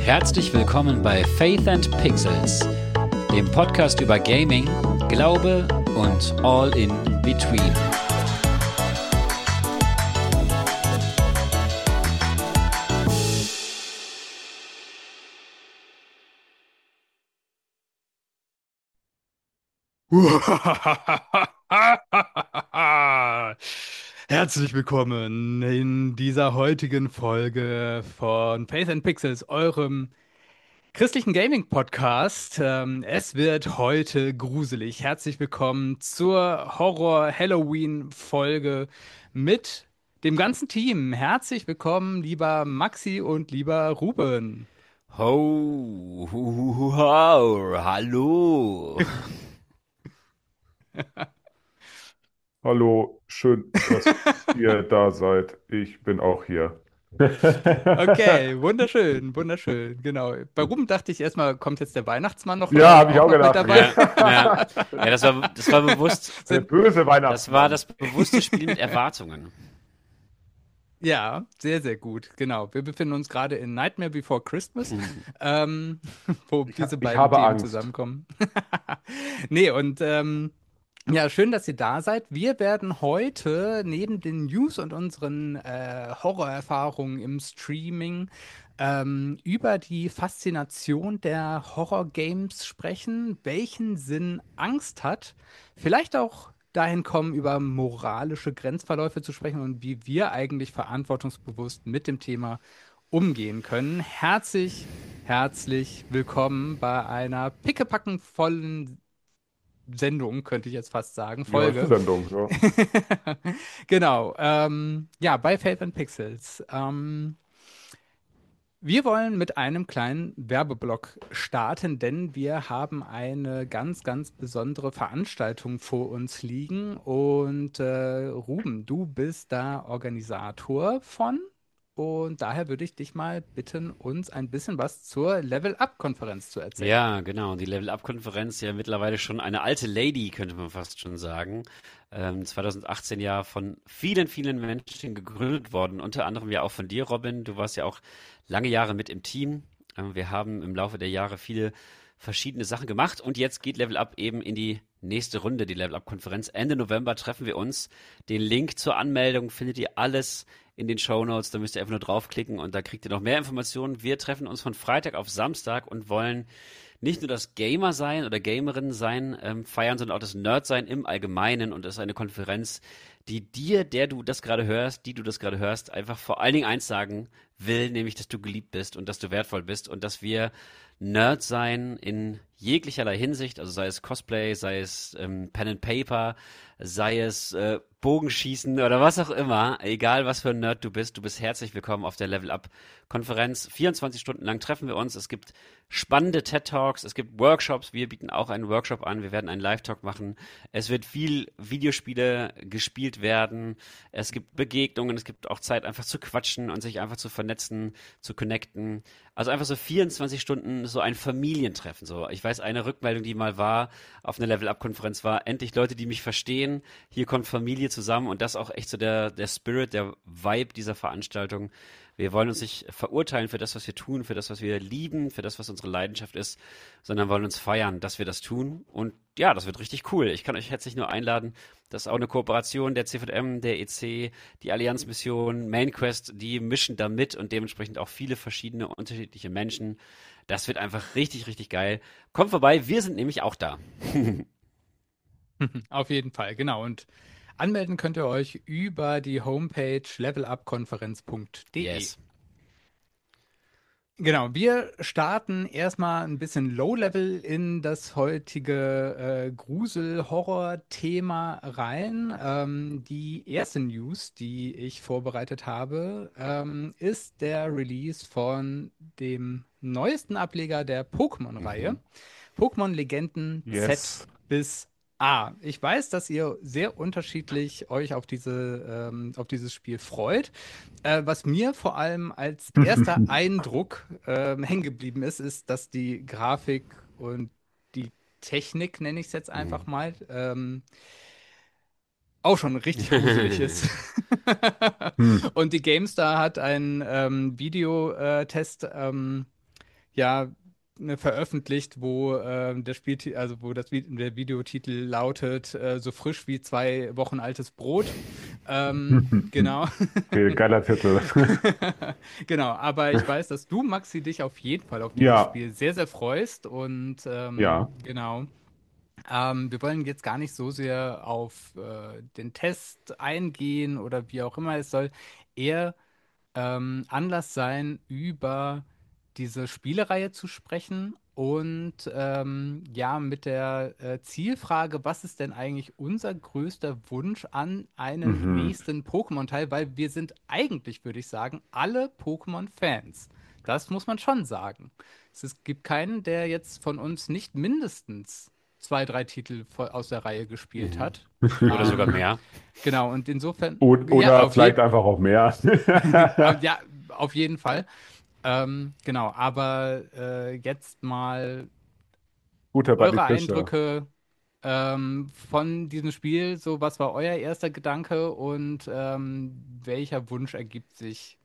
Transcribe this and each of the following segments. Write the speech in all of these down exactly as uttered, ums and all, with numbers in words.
Herzlich willkommen bei Faith and Pixels, dem Podcast über Gaming, Glaube und All in Between. Herzlich willkommen in dieser heutigen Folge von Faith and Pixels, eurem christlichen Gaming-Podcast. Ähm, es wird heute gruselig. Herzlich willkommen zur Horror-Halloween-Folge mit dem ganzen Team. Herzlich willkommen, lieber Maxi und lieber Ruben. Ho, hu, hu, hu, ho, hallo. Hallo, schön, dass ihr da seid. Ich bin auch hier. Okay, wunderschön, wunderschön, genau. Bei Ruben dachte ich erstmal, kommt jetzt der Weihnachtsmann noch, Ja, äh, habe ich auch noch mit gedacht. dabei? Ja, ja, ja, das war, das war bewusst, Der Sind, böse das Weihnachtsmann. war das bewusste Spiel mit Erwartungen. ja, sehr, sehr gut, genau. Wir befinden uns gerade in Nightmare Before Christmas, ähm, wo Ich, diese ich beiden habe Themen Angst. zusammenkommen. Nee, und ähm, ja, schön, dass ihr da seid. Wir werden heute neben den News und unseren äh, Horrorerfahrungen im Streaming ähm, über die Faszination der Horror-Games sprechen, welchen Sinn Angst hat. Vielleicht auch dahin kommen, über moralische Grenzverläufe zu sprechen und wie wir eigentlich verantwortungsbewusst mit dem Thema umgehen können. Herzlich, herzlich willkommen bei einer pickepackenvollen Sendung, könnte ich jetzt fast sagen, Ja, ist eine Folge. Sendung. Ja. Genau, ähm, ja, bei Faith and Pixels. Ähm, wir wollen mit einem kleinen Werbeblock starten, denn wir haben eine ganz, ganz besondere Veranstaltung vor uns liegen. Und äh, Ruben, du bist da Organisator von. Und daher würde ich dich mal bitten, uns ein bisschen was zur Level-Up-Konferenz zu erzählen. Ja, genau. Die Level-Up-Konferenz, ja mittlerweile schon eine alte Lady, könnte man fast schon sagen. Ähm, zwanzig achtzehn ja von vielen, vielen Menschen gegründet worden. Unter anderem ja auch von dir, Robin. Du warst ja auch lange Jahre mit im Team. Ähm, wir haben im Laufe der Jahre viele verschiedene Sachen gemacht. Und jetzt geht Level Up eben in die nächste Runde, die Level Up-Konferenz. Ende November treffen wir uns. Den Link zur Anmeldung findet ihr alles in den Shownotes. Da müsst ihr einfach nur draufklicken und da kriegt ihr noch mehr Informationen. Wir treffen uns von Freitag auf Samstag und wollen nicht nur das Gamer sein oder Gamerin sein ähm, feiern, sondern auch das Nerd sein im Allgemeinen. Und das ist eine Konferenz, die dir, der du das gerade hörst, die du das gerade hörst, einfach vor allen Dingen eins sagen will, nämlich, dass du geliebt bist und dass du wertvoll bist und dass wir Nerd sein in jeglicherlei Hinsicht, also sei es Cosplay, sei es ähm, Pen and Paper, sei es äh, Bogenschießen oder was auch immer, egal was für ein Nerd du bist, du bist herzlich willkommen auf der Level Up Konferenz. vierundzwanzig Stunden lang treffen wir uns. Es gibt spannende TED Talks, es gibt Workshops. Wir bieten auch einen Workshop an. Wir werden einen Live-Talk machen. Es wird viel Videospiele gespielt werden. Es gibt Begegnungen. Es gibt auch Zeit, einfach zu quatschen und sich einfach zu vernetzen, zu connecten. Also einfach so vierundzwanzig Stunden so ein Familientreffen. So, ich weiß, eine Rückmeldung, die mal war auf einer Level Up Konferenz war, endlich Leute, die mich verstehen. Hier kommt Familie zusammen und das auch echt so der, der Spirit, der Vibe dieser Veranstaltung. Wir wollen uns nicht verurteilen für das, was wir tun, für das, was wir lieben, für das, was unsere Leidenschaft ist, sondern wollen uns feiern, dass wir das tun. Und ja, das wird richtig cool. Ich kann euch herzlich nur einladen. Das ist auch eine Kooperation der C V M, der E C, die Allianzmission, MainQuest, die mischen da mit und dementsprechend auch viele verschiedene unterschiedliche Menschen. Das wird einfach richtig, richtig geil. Kommt vorbei, wir sind nämlich auch da. Auf jeden Fall, genau. Und anmelden könnt ihr euch über die Homepage levelupkonferenz punkt de. Yes. Genau, wir starten erstmal ein bisschen Low-Level in das heutige äh, Grusel-Horror-Thema rein. Ähm, die erste News, die ich vorbereitet habe, ähm, ist der Release von dem neuesten Ableger der Pokémon-Reihe. Mhm. Pokémon Legenden Yes. Z bis A. Ich weiß, dass ihr sehr unterschiedlich euch auf diese, ähm, auf dieses Spiel freut. Äh, was mir vor allem als erster Eindruck ähm, hängen geblieben ist, ist, dass die Grafik und die Technik, nenne ich es jetzt einfach Mhm. mal, ähm, auch schon richtig gruselig ist. Hm. Und die GameStar hat einen ähm, Videotest ähm, ja ne, veröffentlicht, wo ähm, der Spiel, also wo das Vi- der Videotitel lautet, äh, so frisch wie zwei Wochen altes Brot. Ähm, genau. Okay, geiler Titel. Genau, aber ich weiß, dass du, Maxi, dich auf jeden Fall auf dieses Ja, Spiel sehr, sehr freust und ähm, ja. genau. Ähm, wir wollen jetzt gar nicht so sehr auf äh, den Test eingehen oder wie auch immer. Es soll eher ähm, Anlass sein, über diese Spielereihe zu sprechen und ähm, ja, mit der äh, Zielfrage, was ist denn eigentlich unser größter Wunsch an einen Mhm. nächsten Pokémon-Teil? Weil wir sind eigentlich, würde ich sagen, alle Pokémon-Fans. Das muss man schon sagen. Es ist, gibt keinen, der jetzt von uns nicht mindestens zwei, drei Titel vo- aus der Reihe gespielt Mhm. hat. Oder sogar Ähm, mehr. genau, und insofern, O- ja, Oder auf vielleicht jeden einfach auch mehr. ja, auf jeden Fall. Ähm, genau, aber äh, jetzt mal Butter bei die eure Fische. Eindrücke ähm, von diesem Spiel. So, was war euer erster Gedanke und ähm, welcher Wunsch ergibt sich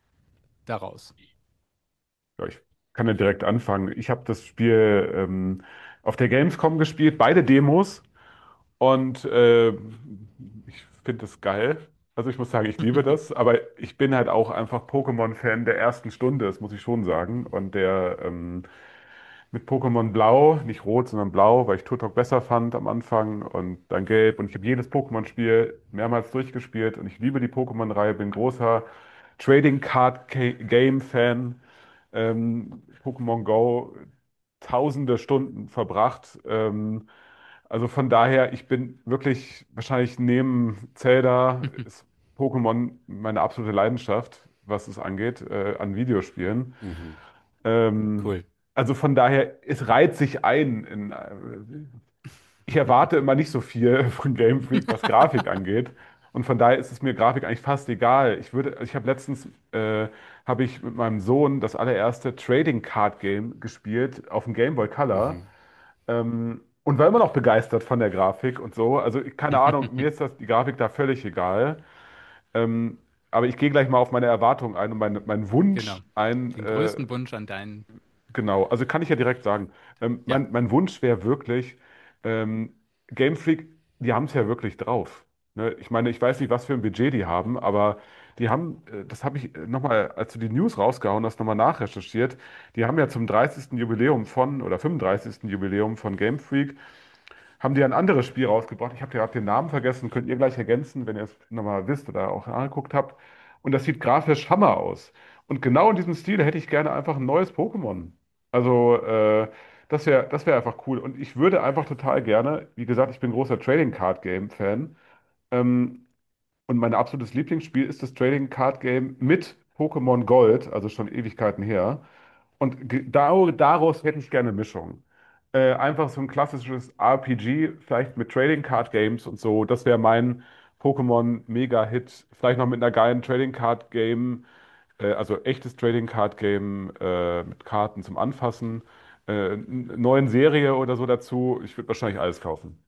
daraus? Ja, ich kann ja direkt anfangen. Ich habe das Spiel ähm, auf der Gamescom gespielt, beide Demos. Und äh, ich finde das geil. Also ich muss sagen, ich liebe das. Aber ich bin halt auch einfach Pokémon-Fan der ersten Stunde, das muss ich schon sagen. Und der ähm, mit Pokémon Blau, nicht Rot, sondern Blau, weil ich Turtok besser fand am Anfang und dann Gelb. Und ich habe jedes Pokémon-Spiel mehrmals durchgespielt und ich liebe die Pokémon-Reihe, bin großer Trading Card Ga- Game Fan. Ähm, Pokémon Go tausende Stunden verbracht. Ähm, also von daher, ich bin wirklich wahrscheinlich neben Zelda ist Pokémon meine absolute Leidenschaft, was es angeht, äh, an Videospielen. Mhm. Ähm, Cool. also von daher, es reiht sich ein in, äh, ich erwarte immer nicht so viel von Game Freak, was Grafik angeht. Und von daher ist es mir Grafik eigentlich fast egal. Ich würde, ich habe letztens, äh, habe ich mit meinem Sohn das allererste Trading Card Game gespielt auf dem Game Boy Color. Mhm. Ähm, und war immer noch begeistert von der Grafik und so. Also ich- keine Ahnung, mir ist das die Grafik da völlig egal. Ähm, aber ich gehe gleich mal auf meine Erwartungen ein und meine, meinen Genau. Wunsch ein. Den Äh, größten Wunsch an deinen. Genau, also kann ich ja direkt sagen. Ähm, Ja, mein, mein Wunsch wäre wirklich, ähm, Game Freak, die haben es ja wirklich drauf. Ne? Ich meine, ich weiß nicht, was für ein Budget die haben, aber die haben, äh, das habe ich nochmal, als du die News rausgehauen hast, nochmal nachrecherchiert. Die haben ja zum dreißigsten Jubiläum von, oder fünfunddreißigsten Jubiläum von Game Freak, haben die ein anderes Spiel rausgebracht. Ich habe gerade den Namen vergessen, könnt ihr gleich ergänzen, wenn ihr es nochmal wisst oder auch angeguckt habt. Und das sieht grafisch Hammer aus. Und genau in diesem Stil hätte ich gerne einfach ein neues Pokémon. Also, äh, das wäre das wär einfach cool. Und ich würde einfach total gerne, wie gesagt, ich bin großer Trading Card Game Fan. Ähm, und mein absolutes Lieblingsspiel ist das Trading Card Game mit Pokémon Gold, also schon Ewigkeiten her. Und ge- da- daraus hätte ich gerne eine Mischung. Äh, einfach so ein klassisches R P G, vielleicht mit Trading Card Games und so. Das wäre mein Pokémon Mega-Hit. Vielleicht noch mit einer geilen Trading Card Game, äh, also echtes Trading Card Game äh, mit Karten zum Anfassen. Äh, n- neuen Serie oder so dazu. Ich würde wahrscheinlich alles kaufen.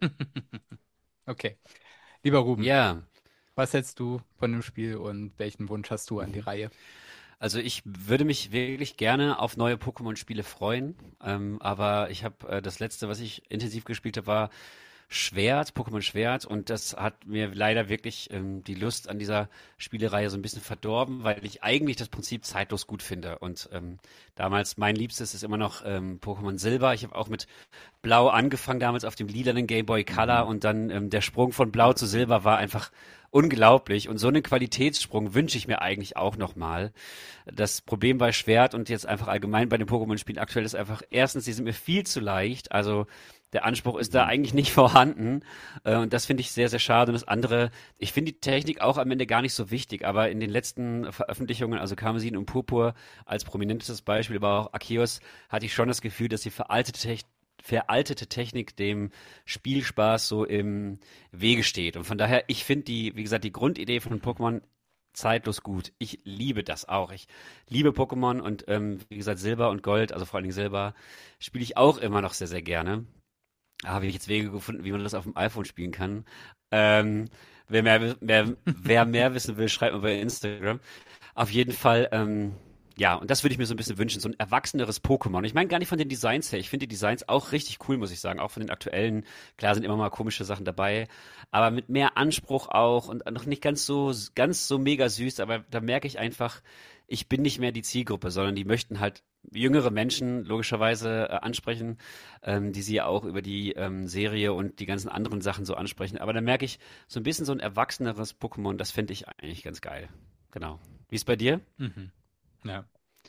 okay. Lieber Ruben, Ja. was hältst du von dem Spiel und welchen Wunsch hast du an die Mhm. Reihe? Also ich würde mich wirklich gerne auf neue Pokémon-Spiele freuen, ähm, aber ich habe äh, das letzte, was ich intensiv gespielt habe, war Schwert, Pokémon Schwert, und das hat mir leider wirklich ähm, die Lust an dieser Spielereihe so ein bisschen verdorben, weil ich eigentlich das Prinzip zeitlos gut finde. Und ähm, damals mein Liebstes ist immer noch ähm, Pokémon Silber. Ich habe auch mit Blau angefangen, damals auf dem lilanen Game Boy Color, Mhm. und dann ähm, der Sprung von Blau zu Silber war einfach unglaublich. Und so einen Qualitätssprung wünsche ich mir eigentlich auch nochmal. Das Problem bei Schwert und jetzt einfach allgemein bei den Pokémon-Spielen aktuell ist einfach, erstens, die sind mir viel zu leicht. Also der Anspruch ist da Mhm. eigentlich nicht vorhanden. Äh, Und das finde ich sehr, sehr schade. Und das andere, ich finde die Technik auch am Ende gar nicht so wichtig, aber in den letzten Veröffentlichungen, also Karmesin und Purpur als prominentes Beispiel, aber auch Arceus, hatte ich schon das Gefühl, dass die veraltete Technik veraltete Technik dem Spielspaß so im Wege steht. Und von daher, ich finde die, wie gesagt, die Grundidee von Pokémon zeitlos gut. Ich liebe das auch. Ich liebe Pokémon und ähm, wie gesagt, Silber und Gold, also vor allen Dingen Silber, spiele ich auch immer noch sehr, sehr gerne. Da habe ich jetzt Wege gefunden, wie man das auf dem iPhone spielen kann. Ähm, wer mehr, wer, wer mehr wissen will, schreibt mir bei Instagram. Auf jeden Fall, ähm, ja, und das würde ich mir so ein bisschen wünschen, so ein erwachseneres Pokémon. Ich meine gar nicht von den Designs her. Ich finde die Designs auch richtig cool, muss ich sagen. Auch von den aktuellen. Klar sind immer mal komische Sachen dabei, aber mit mehr Anspruch auch und noch nicht ganz so, ganz so mega süß. Aber da merke ich einfach, ich bin nicht mehr die Zielgruppe, sondern die möchten halt jüngere Menschen logischerweise äh, ansprechen, ähm, die sie ja auch über die ähm, Serie und die ganzen anderen Sachen so ansprechen. Aber da merke ich so ein bisschen so ein erwachseneres Pokémon, das finde ich eigentlich ganz geil. Genau. Wie ist bei dir? Mhm. Ja.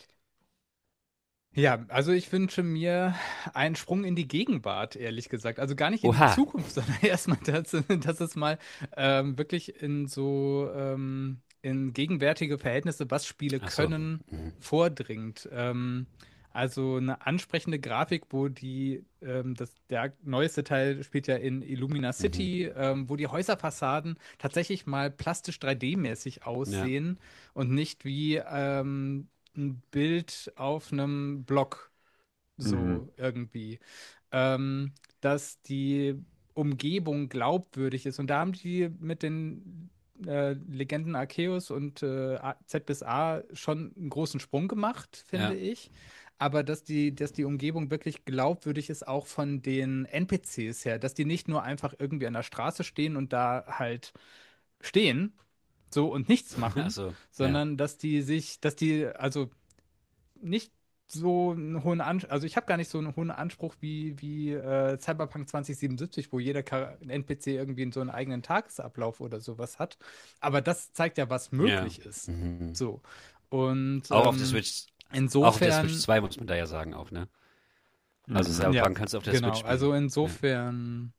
Ja, also ich wünsche mir einen Sprung in die Gegenwart, ehrlich gesagt. Also gar nicht in die Oha. Zukunft, sondern erstmal, dass, dass es mal ähm, wirklich in so ähm, in gegenwärtige Verhältnisse, was Spiele Ach so. können, Mhm. vordringt. Ähm, also eine ansprechende Grafik, wo die, ähm, das, der neueste Teil spielt ja in Illumina Mhm. City, ähm, wo die Häuserfassaden tatsächlich mal plastisch drei D-mäßig Ja. aussehen und nicht wie ähm, ein Bild auf einem Blog, Mhm. so irgendwie. Ähm, dass die Umgebung glaubwürdig ist. Und da haben die mit den äh, Legenden Arceus und äh, A- Z bis A schon einen großen Sprung gemacht, finde Ja. ich. Aber dass die, dass die Umgebung wirklich glaubwürdig ist, auch von den N P Cs her, dass die nicht nur einfach irgendwie an der Straße stehen und da halt stehen, so und nichts Ach machen, so. Ja. sondern dass die sich, dass die, also nicht so einen hohen Anspruch, also ich habe gar nicht so einen hohen Anspruch wie, wie äh, Cyberpunk zwanzig siebenundsiebzig, wo jeder Char- N P C irgendwie in so einen eigenen Tagesablauf oder sowas hat. Aber das zeigt ja, was Ja. möglich ist. Mhm. So. Und Auch auf der ähm, Switch, auch auf der Switch insofern, zwei muss man da ja sagen auch, ne? Also Mhm. ja, Cyberpunk kannst du auf der Switch genau, also spielen. Ja. insofern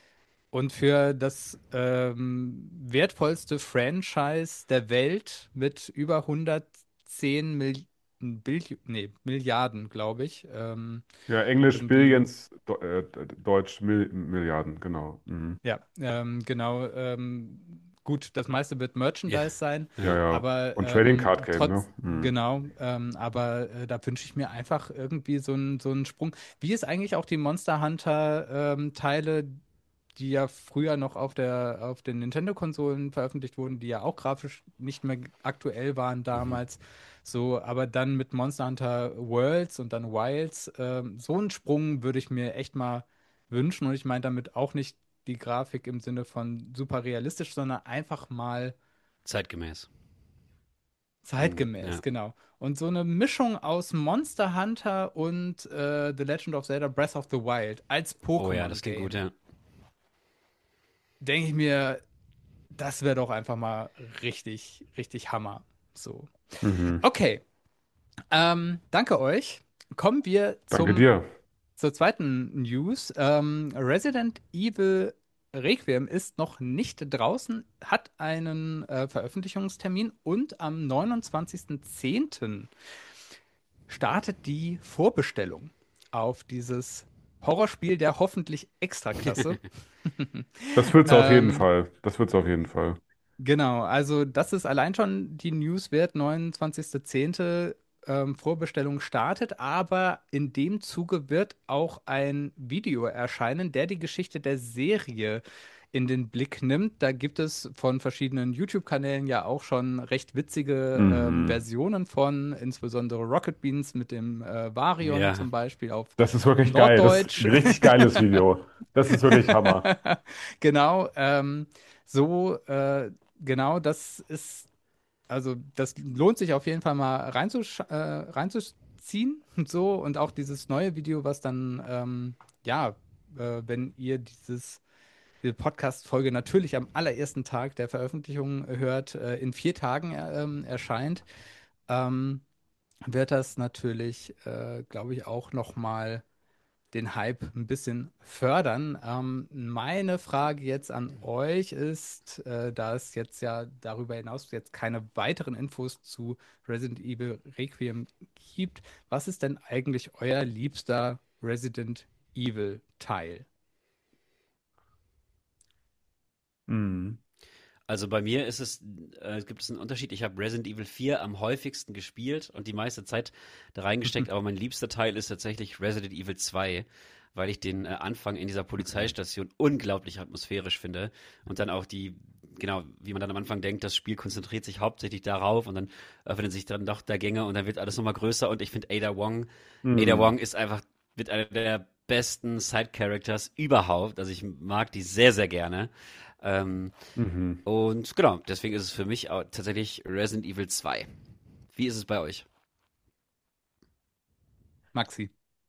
und für das ähm, wertvollste Franchise der Welt mit über hundertzehn Mil Billi nee, Milliarden, glaube ich, ähm, Ja, Englisch irgendwie. Billions, Do äh, Deutsch Mil Milliarden, genau. Mhm. Ja, ähm, genau. Ähm, gut, das meiste wird Ja. Merchandise sein, Ja, Ja. ja. aber Und Trading Card ähm, Game, ne? trotz, Mhm. genau, ähm, aber äh, da wünsche ich mir einfach irgendwie so einen so einen Sprung. Wie ist eigentlich auch die Monster Hunter ähm, Teile, die ja früher noch auf der auf den Nintendo-Konsolen veröffentlicht wurden, die ja auch grafisch nicht mehr aktuell waren Mhm. damals. So, aber dann mit Monster Hunter Worlds und dann Wilds, ähm, so einen Sprung würde ich mir echt mal wünschen. Und ich meine damit auch nicht die Grafik im Sinne von super realistisch, sondern einfach mal Zeitgemäß. Mhm. zeitgemäß, Ja. genau. Und so eine Mischung aus Monster Hunter und äh, The Legend of Zelda Breath of the Wild als Oh ja, das klingt gut, Pokémon-Game, ja. denke ich mir, das wäre doch einfach mal richtig, richtig Hammer. So. Mhm. Okay, ähm, danke euch. Kommen wir Danke zum dir. Zur zweiten News. Ähm, Resident Evil Requiem ist noch nicht draußen, hat einen äh, Veröffentlichungstermin und am neunundzwanzigsten zehnten startet die Vorbestellung auf dieses Horrorspiel der hoffentlich Extraklasse. Das wird's auf jeden ähm, Fall. Das wird's auf jeden Fall. Genau, also das ist allein schon die News wert, neunundzwanzigster zehnte Ähm, Vorbestellung startet, aber in dem Zuge wird auch ein Video erscheinen, der die Geschichte der Serie in den Blick nimmt. Da gibt es von verschiedenen YouTube-Kanälen ja auch schon recht witzige ähm, Mhm. Versionen von, insbesondere Rocket Beans mit dem äh, Varion Ja. zum Beispiel auf Das ist wirklich geil. Das ist Norddeutsch. ein richtig geiles Video. Das ist wirklich Hammer. Genau, ähm, so, äh, genau, das ist, also das lohnt sich auf jeden Fall mal reinzusch äh, reinzuziehen und so und auch dieses neue Video, was dann, ähm, ja, äh, wenn ihr dieses, diese Podcast-Folge natürlich am allerersten Tag der Veröffentlichung hört, äh, in vier Tagen äh, ähm, erscheint, ähm, wird das natürlich, äh, glaube ich, auch noch mal den Hype ein bisschen fördern. Ähm, meine Frage jetzt an euch ist, äh, da es jetzt ja darüber hinaus jetzt keine weiteren Infos zu Resident Evil Requiem gibt, was ist denn eigentlich euer liebster Resident Evil Teil? Mhm. Also bei mir ist es, äh, gibt es einen Unterschied. Ich habe Resident Evil vier am häufigsten gespielt und die meiste Zeit da reingesteckt, aber mein liebster Teil ist tatsächlich Resident Evil zwei, weil ich den äh, Anfang in dieser Polizeistation unglaublich atmosphärisch finde und dann auch die genau, wie man dann am Anfang denkt, das Spiel konzentriert sich hauptsächlich darauf und dann öffnen sich dann doch der Gänge und dann wird alles nochmal größer und ich finde Ada Wong, Ada Mhm. Wong ist einfach, wird einer der besten Side-Characters überhaupt, also ich mag die sehr, sehr gerne. Ähm, Mhm. und genau, deswegen ist es für mich auch tatsächlich Resident Evil zwei. Wie ist es bei euch? Maxi.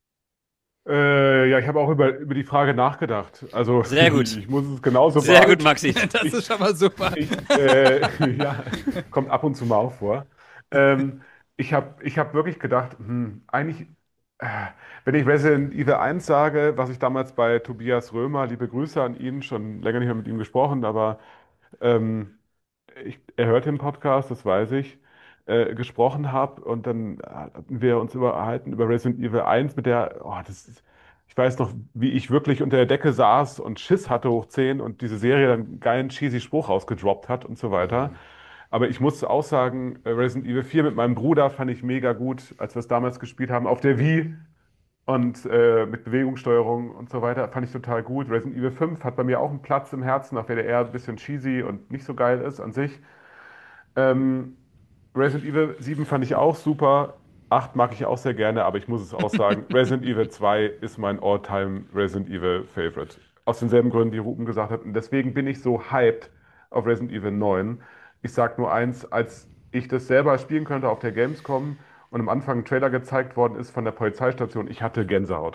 Äh, ja, ich habe auch über, über die Frage nachgedacht. Also Sehr gut. ich muss es genauso Sehr gut, beantworten. Maxi. Das Ich, ist schon mal super. ich, äh, ja, kommt ab und zu mal auch vor. Ähm, ich habe ich hab wirklich gedacht, hm, eigentlich, äh, wenn ich Resident Evil eins sage, was ich damals bei Tobias Römer, liebe Grüße an ihn, schon länger nicht mehr mit ihm gesprochen, aber ähm, ich, er hört den Podcast, das weiß ich, äh, gesprochen habe und dann hatten wir uns überhalten über Resident Evil eins mit der, oh, das ist, ich weiß noch, wie ich wirklich unter der Decke saß und Schiss hatte hoch zehn und diese Serie dann einen geilen cheesy Spruch rausgedroppt hat und so weiter. Mhm. Aber ich muss auch sagen, äh, Resident Evil vier mit meinem Bruder fand ich mega gut, als wir es damals gespielt haben auf der Wii und äh, mit Bewegungssteuerung und so weiter, fand ich total gut. Resident Evil fünf hat bei mir auch einen Platz im Herzen, auch wenn er eher ein bisschen cheesy und nicht so geil ist an sich. Ähm, Resident Evil sieben fand ich auch super. acht mag ich auch sehr gerne, aber ich muss es auch sagen, Resident Evil zwei ist mein All-Time Resident Evil Favorite. Aus denselben Gründen, die Ruben gesagt hat. Und deswegen bin ich so hyped auf Resident Evil neun. Ich sag nur eins, als ich das selber spielen könnte auf der Gamescom und am Anfang ein Trailer gezeigt worden ist von der Polizeistation, ich hatte Gänsehaut.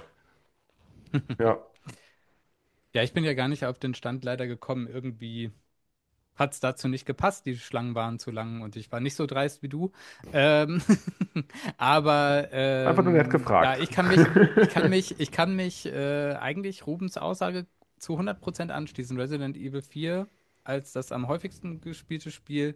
Ja, Ja, ich bin ja gar nicht auf den Stand leider gekommen. Irgendwie hat es dazu nicht gepasst. Die Schlangen waren zu lang und ich war nicht so dreist wie du. Ähm, aber einfach nur nett ähm, ja, gefragt. ich kann mich, ich kann mich, ich kann mich äh, eigentlich Rubens Aussage zu hundert Prozent anschließen. Resident Evil vier als das am häufigsten gespielte Spiel,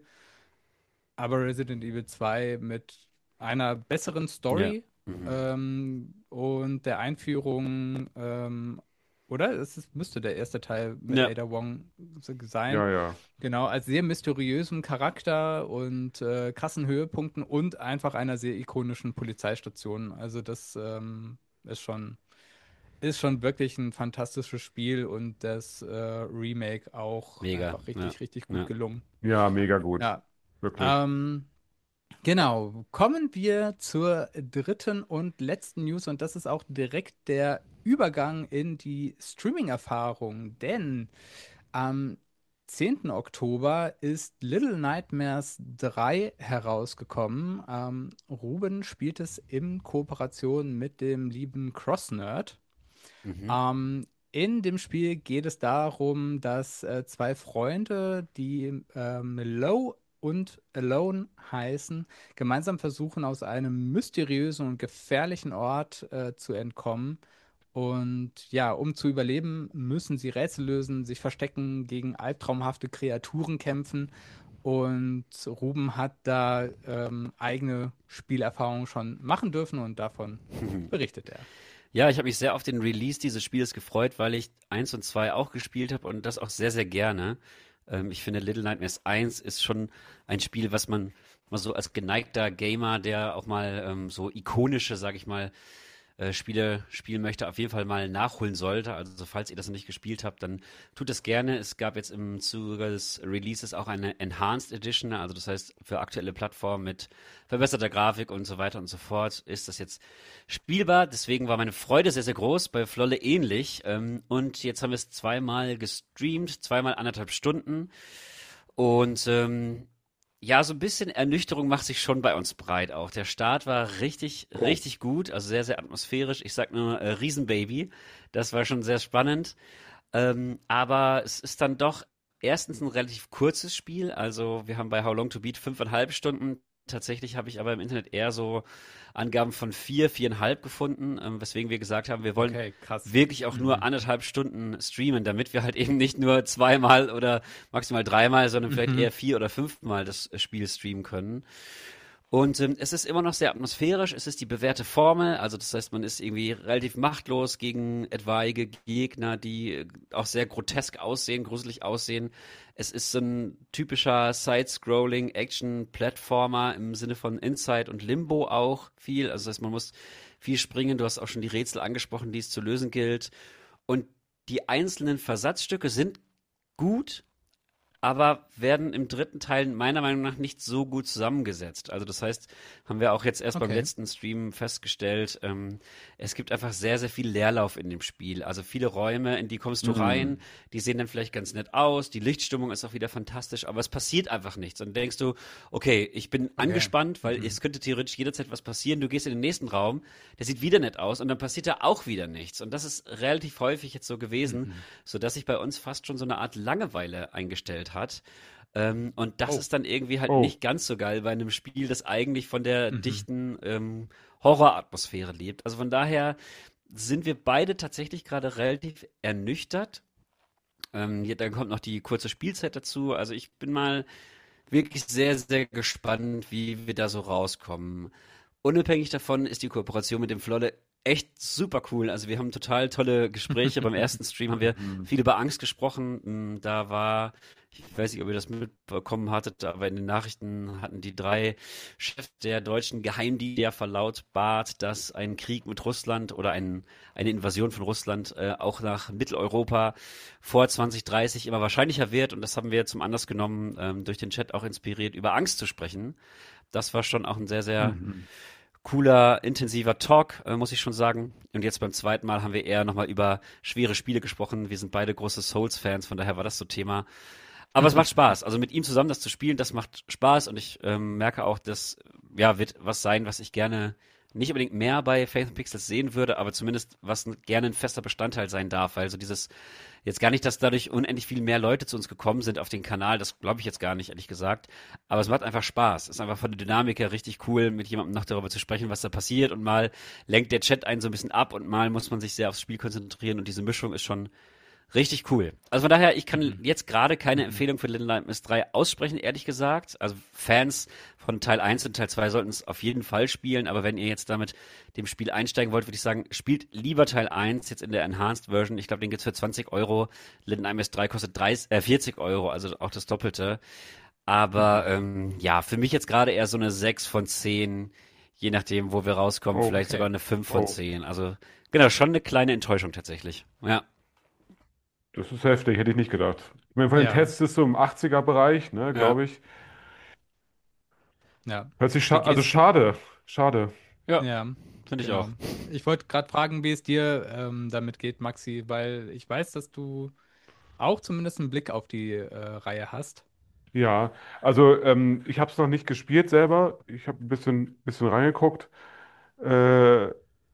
aber Resident Evil zwei mit einer besseren Ja. Story Mhm. ähm, und der Einführung, ähm, oder? Es ist, müsste der erste Teil mit Ja. Ada Wong sein. Ja, ja. Genau, als sehr mysteriösen Charakter und äh, krassen Höhepunkten und einfach einer sehr ikonischen Polizeistation. Also das ähm, ist schon, ist schon wirklich ein fantastisches Spiel und das äh, Remake auch Mega. einfach Ja. richtig, richtig gut Ja. gelungen. Ja, mega gut. Ja. Wirklich. Ähm, genau, kommen wir zur dritten und letzten News und das ist auch direkt der Übergang in die Streaming-Erfahrung, denn am zehnten Oktober ist Little Nightmares drei herausgekommen. Ähm, Ruben spielt es in Kooperation mit dem lieben Crossnerd. Mhm. Ähm, in dem Spiel geht es darum, dass äh, zwei Freunde, die ähm, Low und Alone heißen, gemeinsam versuchen, aus einem mysteriösen und gefährlichen Ort äh, zu entkommen. Und ja, um zu überleben, müssen sie Rätsel lösen, sich verstecken, gegen albtraumhafte Kreaturen kämpfen. Und Ruben hat da ähm, eigene Spielerfahrungen schon machen dürfen und davon berichtet er. Ja, ich habe mich sehr auf den Release dieses Spiels gefreut, weil ich eins und zwei auch gespielt habe und das auch sehr, sehr gerne. Ähm, ich finde, Little Nightmares eins ist schon ein Spiel, was man mal so als geneigter Gamer, der auch mal ähm, so ikonische, sag ich mal, äh, Spiele spielen möchte, auf jeden Fall mal nachholen sollte. Also falls ihr das noch nicht gespielt habt, dann tut es gerne. Es gab jetzt im Zuge des Releases auch eine Enhanced Edition, also das heißt für aktuelle Plattformen mit verbesserter Grafik und so weiter und so fort ist das jetzt spielbar. Deswegen war meine Freude sehr, sehr groß, bei Flolle ähnlich. Ähm, und jetzt haben wir es zweimal gestreamt, zweimal anderthalb Stunden. Und ähm, ja, so ein bisschen Ernüchterung macht sich schon bei uns breit auch. Der Start war richtig, Oh. richtig gut, also sehr, sehr atmosphärisch. Ich sag nur äh, Riesenbaby. Das war schon sehr spannend. Ähm, aber es ist dann doch erstens ein relativ kurzes Spiel. Also wir haben bei How Long to Beat fünfeinhalb Stunden. Tatsächlich habe ich aber im Internet eher so Angaben von vier, viereinhalb gefunden, ähm, weswegen wir gesagt haben, wir wollen Okay, krass. wirklich auch nur Mhm. anderthalb Stunden streamen, damit wir halt eben nicht nur zweimal oder maximal dreimal, sondern vielleicht Mhm. eher vier oder fünfmal das Spiel streamen können. Und ähm, es ist immer noch sehr atmosphärisch, es ist die bewährte Formel, also das heißt, man ist irgendwie relativ machtlos gegen etwaige Gegner, die äh, auch sehr grotesk aussehen, gruselig aussehen. Es ist so ein typischer Side-Scrolling Action-Plattformer im Sinne von Inside und Limbo auch viel, also das heißt, man muss viel springen, du hast auch schon die Rätsel angesprochen, die es zu lösen gilt. Und die einzelnen Versatzstücke sind gut, aber werden im dritten Teil meiner Meinung nach nicht so gut zusammengesetzt. Also das heißt, haben wir auch jetzt erst beim Okay. letzten Stream festgestellt, ähm, es gibt einfach sehr, sehr viel Leerlauf in dem Spiel. Also viele Räume, in die kommst du rein, die sehen dann vielleicht ganz nett aus, die Lichtstimmung ist auch wieder fantastisch, aber es passiert einfach nichts. Und dann denkst du, okay, ich bin angespannt, weil es könnte theoretisch jederzeit was passieren. Du gehst in den nächsten Raum, der sieht wieder nett aus und dann passiert da auch wieder nichts. Und das ist relativ häufig jetzt so gewesen, sodass sich bei uns fast schon so eine Art Langeweile eingestellt hat. Ähm, und das Oh. ist dann irgendwie halt Oh. nicht ganz so geil bei einem Spiel, das eigentlich von der Mhm. dichten ähm, Horroratmosphäre lebt. Also von daher sind wir beide tatsächlich gerade relativ ernüchtert. Ähm, hier, dann kommt noch die kurze Spielzeit dazu. Also ich bin mal wirklich sehr, sehr gespannt, wie wir da so rauskommen. Unabhängig davon ist die Kooperation mit dem Flolle echt super cool. Also wir haben total tolle Gespräche. Beim ersten Stream haben wir viel über Angst gesprochen. Mm, Da war, ich weiß nicht, ob ihr das mitbekommen hattet, aber in den Nachrichten hatten die drei Chefs der deutschen Geheimdienste ja verlautbart, dass ein Krieg mit Russland oder ein, eine Invasion von Russland äh, auch nach Mitteleuropa vor zwanzig dreißig immer wahrscheinlicher wird. Und das haben wir zum Anlass genommen, ähm, durch den Chat auch inspiriert, über Angst zu sprechen. Das war schon auch ein sehr, sehr Mhm. cooler, intensiver Talk, äh, muss ich schon sagen. Und jetzt beim zweiten Mal haben wir eher nochmal über schwere Spiele gesprochen. Wir sind beide große Souls-Fans, von daher war das so Thema. Aber es macht Spaß. Also mit ihm zusammen das zu spielen, das macht Spaß. Und ich ähm, merke auch, das ja, wird was sein, was ich gerne nicht unbedingt mehr bei Faith and Pixels sehen würde, aber zumindest was n- gerne ein fester Bestandteil sein darf. Weil so dieses, jetzt gar nicht, dass dadurch unendlich viel mehr Leute zu uns gekommen sind auf den Kanal, das glaube ich jetzt gar nicht, ehrlich gesagt. Aber es macht einfach Spaß. Es ist einfach von der Dynamik her richtig cool, mit jemandem noch darüber zu sprechen, was da passiert. Und mal lenkt der Chat einen so ein bisschen ab und mal muss man sich sehr aufs Spiel konzentrieren. Und diese Mischung ist schon richtig cool. Also von daher, ich kann jetzt gerade keine Empfehlung für Little Nightmares drei aussprechen, ehrlich gesagt. Also Fans von Teil eins und Teil zwei sollten es auf jeden Fall spielen, aber wenn ihr jetzt damit dem Spiel einsteigen wollt, würde ich sagen, spielt lieber Teil eins jetzt in der Enhanced Version. Ich glaube, den gibt's für zwanzig Euro. Little Nightmares drei kostet dreißig, äh, vierzig Euro, also auch das Doppelte. Aber ähm, ja, für mich jetzt gerade eher so eine sechs von zehn, je nachdem, wo wir rauskommen, vielleicht Okay. sogar eine fünf von Oh. zehn. Also genau, schon eine kleine Enttäuschung tatsächlich. Ja. Das ist heftig, hätte ich nicht gedacht. Ich meine, von den Ja, Tests ist so im achtziger-Bereich, ne, Ja. glaube ich. ja, Hört sich Wie scha also geht's? schade, schade. Ja, ja, finde ich genau. auch. Ich wollte gerade fragen, wie es dir ähm, damit geht, Maxi, weil ich weiß, dass du auch zumindest einen Blick auf die äh, Reihe hast. Ja, also ähm, ich habe es noch nicht gespielt selber. Ich habe ein bisschen, bisschen reingeguckt. Äh,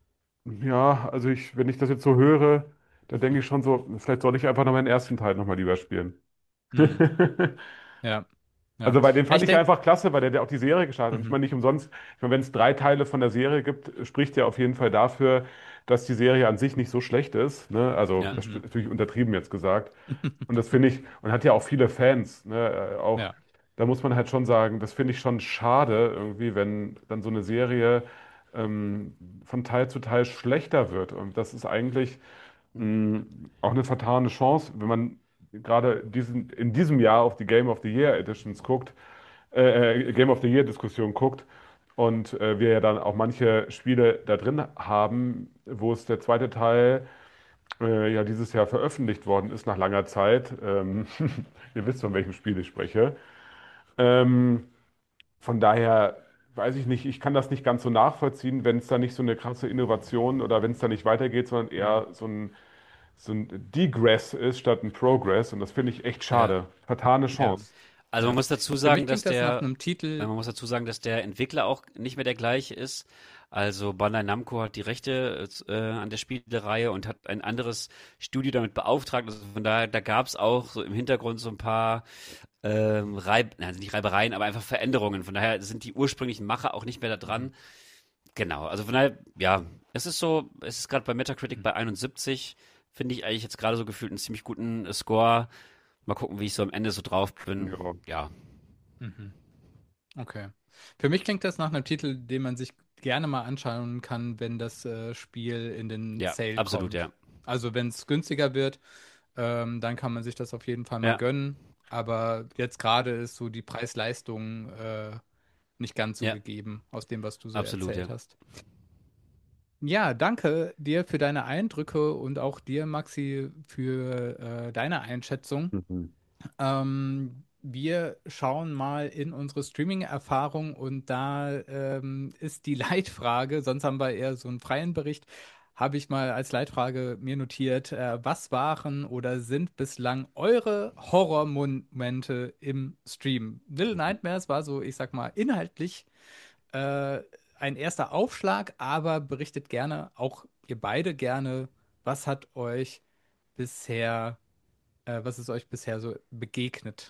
ja, also ich, wenn ich das jetzt so höre, dann denke ich schon so, vielleicht soll ich einfach noch meinen ersten Teil nochmal lieber spielen. Hm. Ja, ja. Also, weil den Ja, fand ich ich denke, einfach klasse, weil der, der auch die Serie gestartet hat. Ich mhm. meine, nicht umsonst, ich meine, wenn es drei Teile von der Serie gibt, spricht ja auf jeden Fall dafür, dass die Serie an sich nicht so schlecht ist. Ne? Also, Ja. das ist Mhm. natürlich untertrieben jetzt gesagt. Und das finde ich, und hat ja auch viele Fans. Ne? Äh, Auch, Ja, da muss man halt schon sagen, das finde ich schon schade, irgendwie, wenn dann so eine Serie ähm, von Teil zu Teil schlechter wird. Und das ist eigentlich mh, auch eine vertane Chance, wenn man gerade diesen, in diesem Jahr auf die Game of the Year Editions guckt, äh, äh, Game of the Year Diskussion guckt und äh, wir ja dann auch manche Spiele da drin haben, wo es der zweite Teil äh, ja dieses Jahr veröffentlicht worden ist nach langer Zeit. Ähm, ihr wisst, von welchem Spiel ich spreche. Ähm, von daher weiß ich nicht, ich kann das nicht ganz so nachvollziehen, wenn es da nicht so eine krasse Innovation oder wenn es da nicht weitergeht, sondern mhm. eher so ein, so ein Degress ist statt ein Progress. Und das finde ich echt Ja. schade. Vertane Ja, Chance. Also man ja. muss dazu Für sagen, mich dass klingt das nach der, einem äh, Titel. man muss dazu sagen, dass der Entwickler auch nicht mehr der gleiche ist. Also Bandai Namco hat die Rechte äh, an der Spielereihe und hat ein anderes Studio damit beauftragt. Also von daher, da gab es auch so im Hintergrund so ein paar ähm, Reib, nein, nicht Reibereien, aber einfach Veränderungen. Von daher sind die ursprünglichen Macher auch nicht mehr da dran. Mhm. Genau, also von daher, ja, es ist so, es ist gerade bei Metacritic Mhm. bei einundsiebzig, finde ich eigentlich jetzt gerade so gefühlt einen ziemlich guten äh, Score. Mal gucken, wie ich so am Ende so drauf bin. Ja. Ja, Mhm. Okay. Für mich klingt das nach einem Titel, den man sich gerne mal anschauen kann, wenn das äh, Spiel in den ja, Sale absolut, kommt. ja. Also wenn es günstiger wird, ähm, dann kann man sich das auf jeden Fall mal Ja, gönnen. Aber jetzt gerade ist so die Preis-Leistung äh, nicht ganz so ja, gegeben, aus dem, was du so absolut, erzählt ja. hast. Ja, danke dir für deine Eindrücke und auch dir, Maxi, für äh, deine Einschätzung. Mhm. Ähm, wir schauen mal in unsere Streaming-Erfahrung und da ähm, ist die Leitfrage, sonst haben wir eher so einen freien Bericht, habe ich mal als Leitfrage mir notiert, äh, was waren oder sind bislang eure Horrormomente im Stream? Little Nightmares war so, ich sag mal, inhaltlich äh, ein erster Aufschlag, aber berichtet gerne, auch ihr beide gerne, was hat euch bisher äh, was ist euch bisher so begegnet?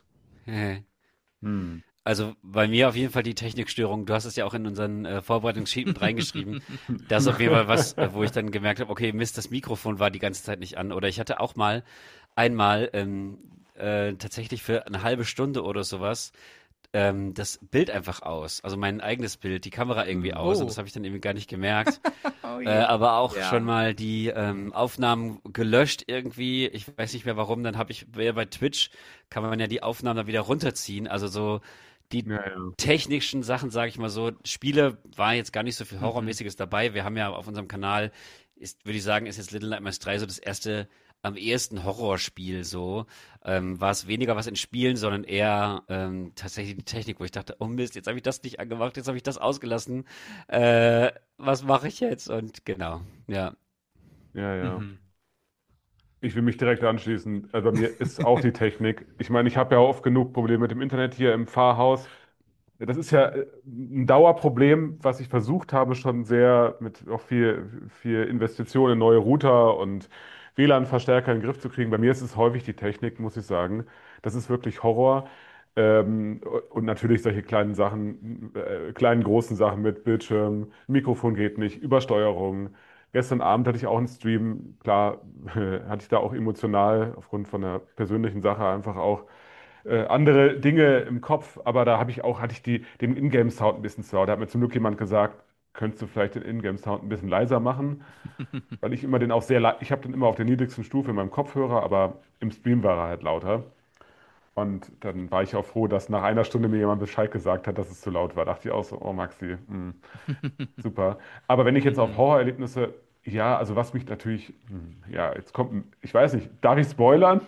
Hm. Also bei mir auf jeden Fall die Technikstörung. Du hast es ja auch in unseren äh, Vorbereitungssheet mit reingeschrieben. Das ist auf jeden Fall was, äh, wo ich dann gemerkt habe, okay, Mist, das Mikrofon war die ganze Zeit nicht an. Oder ich hatte auch mal einmal ähm, äh, tatsächlich für eine halbe Stunde oder sowas ähm, das Bild einfach aus. Also mein eigenes Bild, die Kamera irgendwie Hm. aus. Und das Oh. habe ich dann irgendwie gar nicht gemerkt. Oh Äh, je. aber auch schon Ja. mal die ähm, Aufnahmen gelöscht irgendwie. Ich weiß nicht mehr warum. Dann habe ich, ja, bei Twitch kann man ja die Aufnahmen dann wieder runterziehen. Also so die Ja, ja. technischen Sachen, sage ich mal so. Spiele war jetzt gar nicht so viel Mhm. Horrormäßiges dabei. Wir haben ja auf unserem Kanal, ist, würde ich sagen, ist jetzt Little Nightmares drei so das erste am ehesten Horrorspiel so. Ähm, war es weniger was in Spielen, sondern eher ähm, tatsächlich die Technik, wo ich dachte, oh Mist, jetzt habe ich das nicht angemacht, jetzt habe ich das ausgelassen. Äh, was mache ich jetzt? Und genau, ja. Ja, ja. Mhm. Ich will mich direkt anschließen. Also bei mir ist auch die Technik. Ich meine, ich habe ja oft genug Probleme mit dem Internet hier im Pfarrhaus. Ja, das ist ja äh, ein Dauerproblem, was ich versucht habe, schon sehr mit auch viel, viel Investitionen in neue Router und W L A N-Verstärker in den Griff zu kriegen. Bei mir ist es häufig die Technik, muss ich sagen. Das ist wirklich Horror. Ähm, und natürlich solche kleinen Sachen, äh, kleinen, großen Sachen mit Bildschirm, Mikrofon geht nicht, Übersteuerung. Gestern Abend hatte ich auch einen Stream, klar, hatte ich da auch emotional aufgrund von einer persönlichen Sache einfach auch äh, andere Dinge im Kopf, aber da habe ich auch, hatte ich die, den Ingame-Sound ein bisschen zu laut. Da hat mir zum Glück jemand gesagt, könntest du vielleicht den Ingame-Sound ein bisschen leiser machen? Weil ich immer den auch sehr, la- ich habe den immer auf der niedrigsten Stufe in meinem Kopfhörer, aber im Stream war er halt lauter. Und dann war ich auch froh, dass nach einer Stunde mir jemand Bescheid gesagt hat, dass es zu laut war. Da dachte ich auch so, oh Maxi, hm, super. Aber wenn ich jetzt auf Mhm. Horrorerlebnisse, ja, also was mich natürlich, hm, ja, jetzt kommt, ich weiß nicht, darf ich spoilern?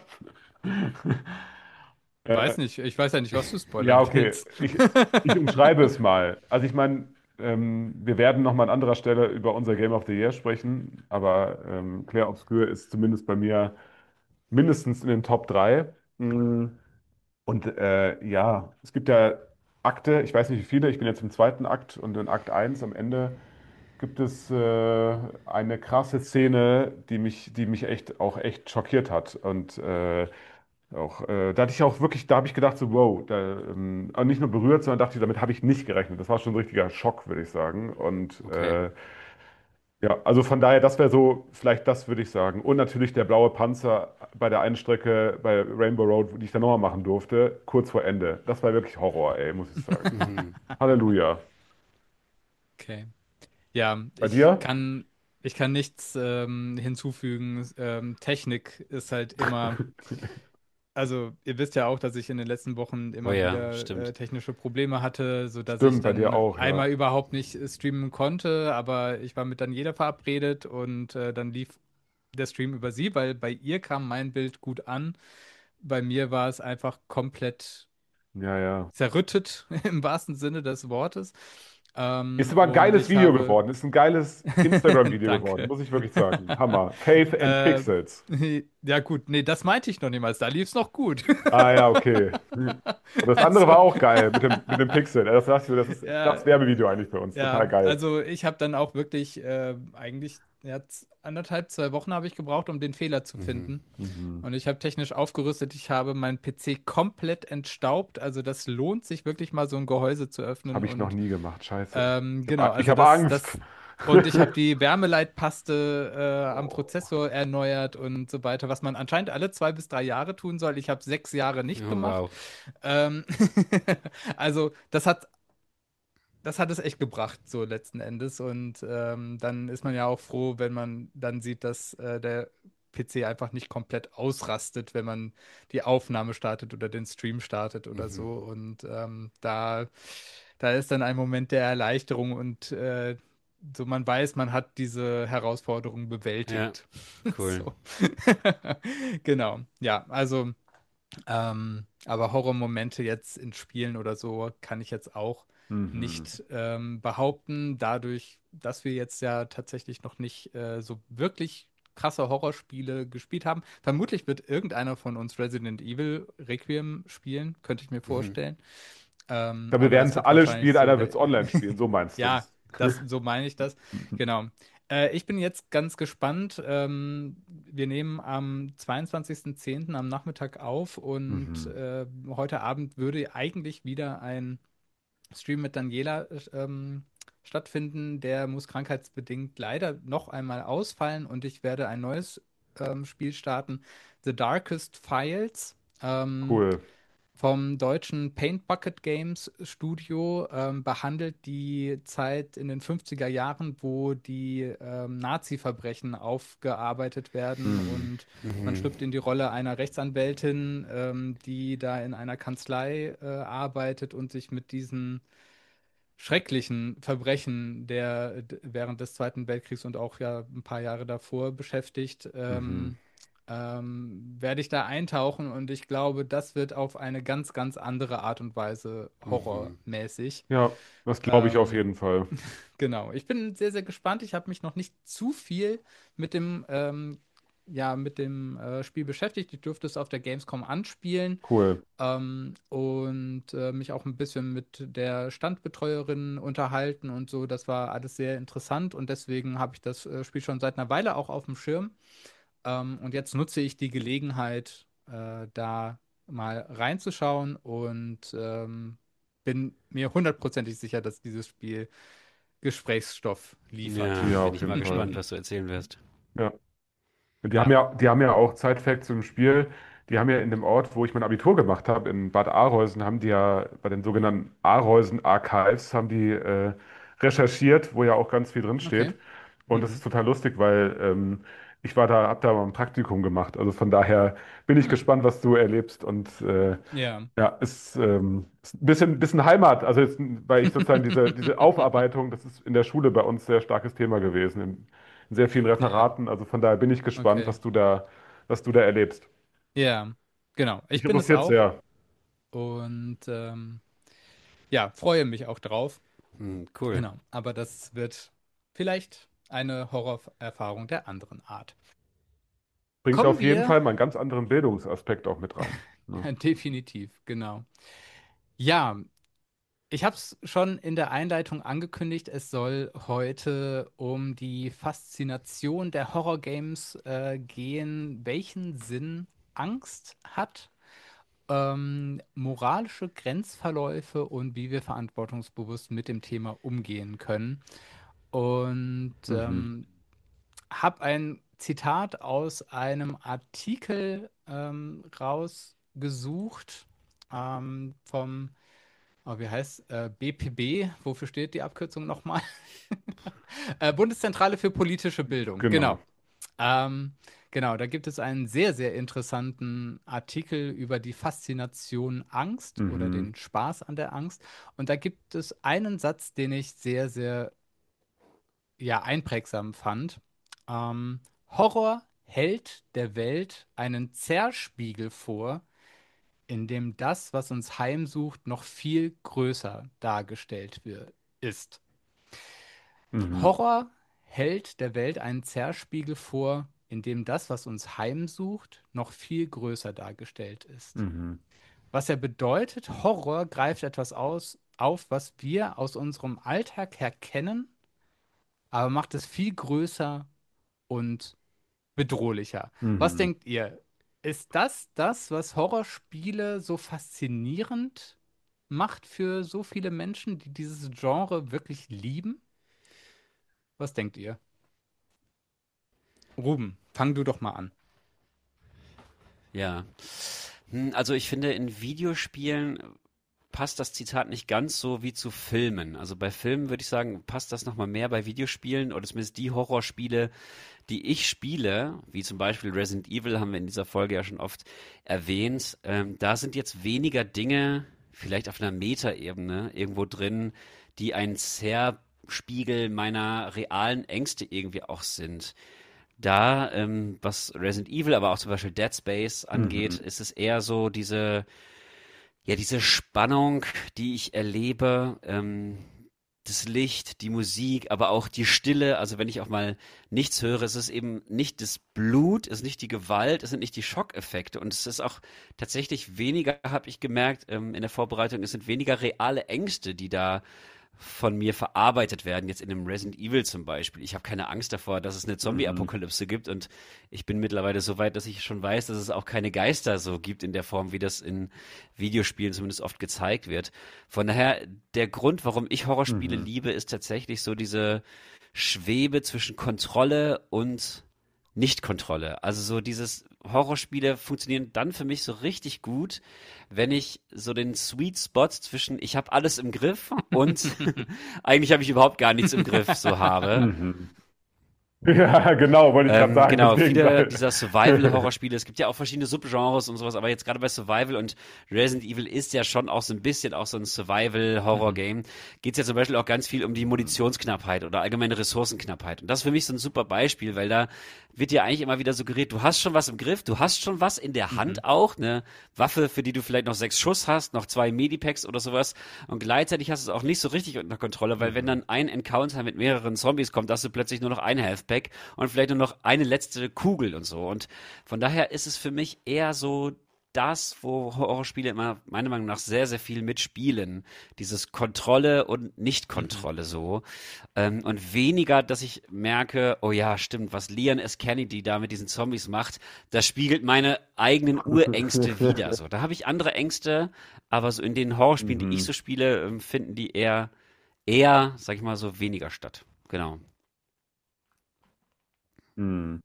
Äh, Weiß nicht, ich weiß ja nicht, was du Ja, spoilern okay. willst. Ich, ich umschreibe es mal. Also ich meine, ähm, wir werden noch mal an anderer Stelle über unser Game of the Year sprechen, aber ähm, Clair Obscur ist zumindest bei mir mindestens in den Top drei. Mm, Und äh, ja, es gibt ja Akte, ich weiß nicht wie viele, ich bin jetzt im zweiten Akt und in Akt eins am Ende gibt es äh, eine krasse Szene, die mich, die mich echt auch echt schockiert hat. Und äh, auch, äh, da hatte ich auch wirklich, da habe ich gedacht, so, wow, da, ähm, auch nicht nur berührt, sondern dachte ich, damit habe ich nicht gerechnet. Das war schon ein richtiger Schock, würde ich sagen. Und Okay. äh, ja, also von daher, das wäre so, vielleicht das würde ich sagen. Und natürlich der blaue Panzer bei der einen Strecke bei Rainbow Road, die ich dann nochmal machen durfte, kurz vor Ende. Das war wirklich Horror, ey, muss ich sagen. Mhm. Halleluja. Okay. Ja, Bei ich dir? kann, ich kann nichts ähm, hinzufügen. Ähm, Technik ist halt immer. Also, ihr wisst ja auch, dass ich in den letzten Wochen Oh immer ja, wieder äh, stimmt. technische Probleme hatte, sodass ich Stimmt, bei dir dann auch, ja. einmal überhaupt nicht äh, streamen konnte, aber ich war mit Daniela verabredet und äh, dann lief der Stream über sie, weil bei ihr kam mein Bild gut an. Bei mir war es einfach komplett Ja, ja. zerrüttet im wahrsten Sinne des Wortes. Ist Ähm, aber ein und geiles ich Video habe, geworden. Ist ein geiles Instagram-Video geworden, danke. muss ich wirklich sagen. Hammer. Faith and Äh, Pixels. ja gut, nee, das meinte ich noch niemals. Da lief es noch gut. Ah ja, okay. Und das andere war Also, auch geil mit dem, mit dem Pixel. Das, das das ist ja, das Werbevideo eigentlich bei uns. Total ja, geil. also ich habe dann auch wirklich äh, eigentlich ja, z- anderthalb, zwei Wochen habe ich gebraucht, um den Fehler zu Mhm. finden. Mhm. Und ich habe technisch aufgerüstet. Ich habe meinen P C komplett entstaubt. Also das lohnt sich wirklich mal so ein Gehäuse zu öffnen. Habe ich noch Und nie gemacht. Scheiße. ähm, Ich genau, habe ich also hab das, Angst. das und ich habe die Wärmeleitpaste äh, am Oh. Prozessor erneuert und so weiter, was man anscheinend alle zwei bis drei Jahre tun soll. Ich habe sechs Jahre nicht Oh, gemacht. wow. Ähm, also das hat das hat es echt gebracht, so letzten Endes. Und ähm, dann ist man ja auch froh, wenn man dann sieht, dass äh, der P C einfach nicht komplett ausrastet, wenn man die Aufnahme startet oder den Stream startet oder Mhm. so. Und ähm, da, da ist dann ein Moment der Erleichterung und äh, so man weiß, man hat diese Herausforderung Ja, bewältigt. cool. So. Genau. Ja, also. Ähm, aber Horrormomente jetzt in Spielen oder so kann ich jetzt auch Mhm. nicht ähm, behaupten, dadurch, dass wir jetzt ja tatsächlich noch nicht äh, so wirklich krasse Horrorspiele gespielt haben. Vermutlich wird irgendeiner von uns Resident Evil Requiem spielen, könnte ich mir Mhm. vorstellen. Ähm, Ja, wir aber werden das es wird alle wahrscheinlich spielen, so einer wird der. es online spielen, so meinst du Ja, das. das, so meine ich das. Genau. Äh, ich bin jetzt ganz gespannt. Ähm, wir nehmen am zweiundzwanzigsten zehnten am Nachmittag auf und Mhm. äh, heute Abend würde eigentlich wieder ein Stream mit Daniela ähm, stattfinden. Der muss krankheitsbedingt leider noch einmal ausfallen und ich werde ein neues ähm, Spiel starten. The Darkest Files. Ähm, Cool. vom deutschen Paint Bucket Games Studio ähm, behandelt die Zeit in den fünfziger Jahren, wo die ähm, Nazi-Verbrechen aufgearbeitet werden Mhm. und man Mhm. schlüpft in die Rolle einer Rechtsanwältin, ähm, die da in einer Kanzlei äh, arbeitet und sich mit diesen schrecklichen Verbrechen der d- während des Zweiten Weltkriegs und auch ja ein paar Jahre davor beschäftigt, Mhm. ähm, ähm, werde ich da eintauchen und ich glaube, das wird auf eine ganz, ganz andere Art und Weise Mhm. horrormäßig. Ja, das glaube ich auf Ähm, jeden Fall. Genau, ich bin sehr, sehr gespannt. Ich habe mich noch nicht zu viel mit dem, ähm, ja, mit dem äh, Spiel beschäftigt. Ich durfte es auf der Gamescom anspielen Cool. ähm, und äh, mich auch ein bisschen mit der Standbetreuerin unterhalten und so. Das war alles sehr interessant und deswegen habe ich das äh, Spiel schon seit einer Weile auch auf dem Schirm. Ähm, und jetzt nutze ich die Gelegenheit, äh, da mal reinzuschauen und ähm, bin mir hundertprozentig sicher, dass dieses Spiel Gesprächsstoff liefert. Ja, Ja, bin auf ich jeden mal Fall. gespannt, was du erzählen wirst. Ja. Die haben Ja, ja, die haben ja auch Zeitfact zum Spiel. Die haben ja in dem Ort, wo ich mein Abitur gemacht habe, in Bad Arolsen, haben die ja bei den sogenannten Arolsen Archives, haben die äh, recherchiert, wo ja auch ganz viel drin okay. steht. Und das ist Mhm. total lustig, weil ähm, ich war da, habe da mal ein Praktikum gemacht. Also von daher bin ich Hm. gespannt, was du erlebst. Und äh, Ja. ja, ist, ähm, ist ein bisschen, bisschen Heimat. Also jetzt, weil ich sozusagen diese, diese Aufarbeitung, das ist in der Schule bei uns sehr starkes Thema gewesen, in, in sehr vielen Ja, Referaten. Also von daher bin ich gespannt, okay. was du da, was du da erlebst. Ja, genau. Mich Ich bin es interessiert auch sehr. und ähm, ja, freue mich auch drauf. Hm, cool. Genau. Aber das wird vielleicht eine Horrorerfahrung der anderen Art. Bringt Kommen auf jeden wir Fall mal einen ganz anderen Bildungsaspekt auch mit rein. Ne? definitiv, genau. Ja, ich habe es schon in der Einleitung angekündigt. Es soll heute um die Faszination der Horrorgames äh, gehen, welchen Sinn Angst hat, ähm, moralische Grenzverläufe und wie wir verantwortungsbewusst mit dem Thema umgehen können. Und Mhm. ähm, habe ein Zitat aus einem Artikel ähm, rausgesucht ähm, vom Oh, wie heißt äh, B P B? Wofür steht die Abkürzung nochmal? Äh, Bundeszentrale für politische Bildung. Genau. Genau. Ähm, genau, da gibt es einen sehr, sehr interessanten Artikel über die Faszination Angst oder Mhm. den Spaß an der Angst. Und da gibt es einen Satz, den ich sehr, sehr, ja, einprägsam fand. Ähm, Horror hält der Welt einen Zerspiegel vor, in dem das, was uns heimsucht, noch viel größer dargestellt wird, ist. Mhm. Horror hält der Welt einen Zerspiegel vor, in dem das, was uns heimsucht, noch viel größer dargestellt ist. Mhm. Was ja bedeutet, Horror greift etwas aus, auf, was wir aus unserem Alltag her kennen, aber macht es viel größer und bedrohlicher. Was Mhm. denkt ihr? Ist das das, was Horrorspiele so faszinierend macht für so viele Menschen, die dieses Genre wirklich lieben? Was denkt ihr? Ruben, fang du doch mal an. Ja. Hm, Also ich finde, in Videospielen passt das Zitat nicht ganz so wie zu Filmen. Also bei Filmen würde ich sagen, passt das nochmal mehr. Bei Videospielen oder zumindest die Horrorspiele, die ich spiele, wie zum Beispiel Resident Evil, haben wir in dieser Folge ja schon oft erwähnt, ähm, da sind jetzt weniger Dinge, vielleicht auf einer Metaebene irgendwo drin, die ein Zerspiegel meiner realen Ängste irgendwie auch sind. Da, ähm, was Resident Evil, aber auch zum Beispiel Dead Space angeht, Mhm. ist es eher so diese, ja, diese Spannung, die ich erlebe, ähm, das Licht, die Musik, aber auch die Stille. Also wenn ich auch mal nichts höre, es ist eben nicht das Blut, es ist nicht die Gewalt, es sind nicht die Schockeffekte. Und es ist auch tatsächlich weniger, habe ich gemerkt, ähm, in der Vorbereitung, es sind weniger reale Ängste, die da von mir verarbeitet werden, jetzt in einem Resident Evil zum Beispiel. Ich habe keine Angst davor, dass es eine Mhm. Zombie-Apokalypse gibt und ich bin mittlerweile so weit, dass ich schon weiß, dass es auch keine Geister so gibt in der Form, wie das in Videospielen zumindest oft gezeigt wird. Von daher, der Grund, warum ich Horrorspiele Mhm. liebe, ist tatsächlich so diese Schwebe zwischen Kontrolle und Nicht-Kontrolle. Also so dieses Horrorspiele funktionieren dann für mich so richtig gut, wenn ich so den Sweet Spot zwischen ich habe alles im Griff und eigentlich habe ich überhaupt gar nichts im Griff so habe. Mhm. Ja, genau, wollte ich gerade Ähm, sagen, genau, deswegen, viele weil. dieser Survival-Horrorspiele, es gibt ja auch verschiedene Subgenres und sowas, aber jetzt gerade bei Survival und Resident Evil ist ja schon auch so ein bisschen auch so ein Mhm. Survival-Horror-Game, geht es ja zum Beispiel auch ganz viel um die Munitionsknappheit oder allgemeine Ressourcenknappheit. Und das ist für mich so ein super Beispiel, weil da wird dir eigentlich immer wieder suggeriert, du hast schon was im Griff, du hast schon was in der Mhm. Hand auch, eine Waffe, für die du vielleicht noch sechs Schuss hast, noch zwei Medipacks oder sowas und gleichzeitig hast du es auch nicht so richtig unter Kontrolle, weil wenn Mhm. dann ein Encounter mit mehreren Zombies kommt, hast du plötzlich nur noch ein Healthpack und vielleicht nur noch eine letzte Kugel und so. Und von daher ist es für mich eher so das, wo Horrorspiele immer meiner Meinung nach sehr, sehr viel mitspielen. Dieses Kontrolle und Mhm. Nicht-Kontrolle so. Ähm, und weniger, dass ich merke, oh ja, stimmt, was Leon S. Kennedy da mit diesen Zombies macht, das spiegelt meine eigenen Urängste wider. So, da habe ich andere Ängste, aber so in den Horrorspielen, die ich Mhm. so spiele, ähm, finden die eher, eher, sag ich mal so, weniger statt. Genau. Mhm.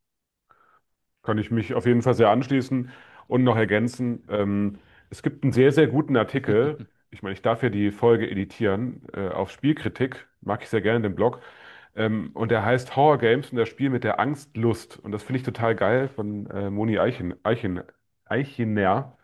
Kann ich mich auf jeden Fall sehr anschließen und noch ergänzen. Ähm, es gibt einen sehr, sehr guten Artikel. Ich meine, ich darf ja die Folge editieren, äh, auf Spielkritik. Mag ich sehr gerne den Blog. Ähm, und der heißt Horror Games und das Spiel mit der Angstlust. Und das finde ich total geil von äh, Moni Eichen, Eichen, Eichener.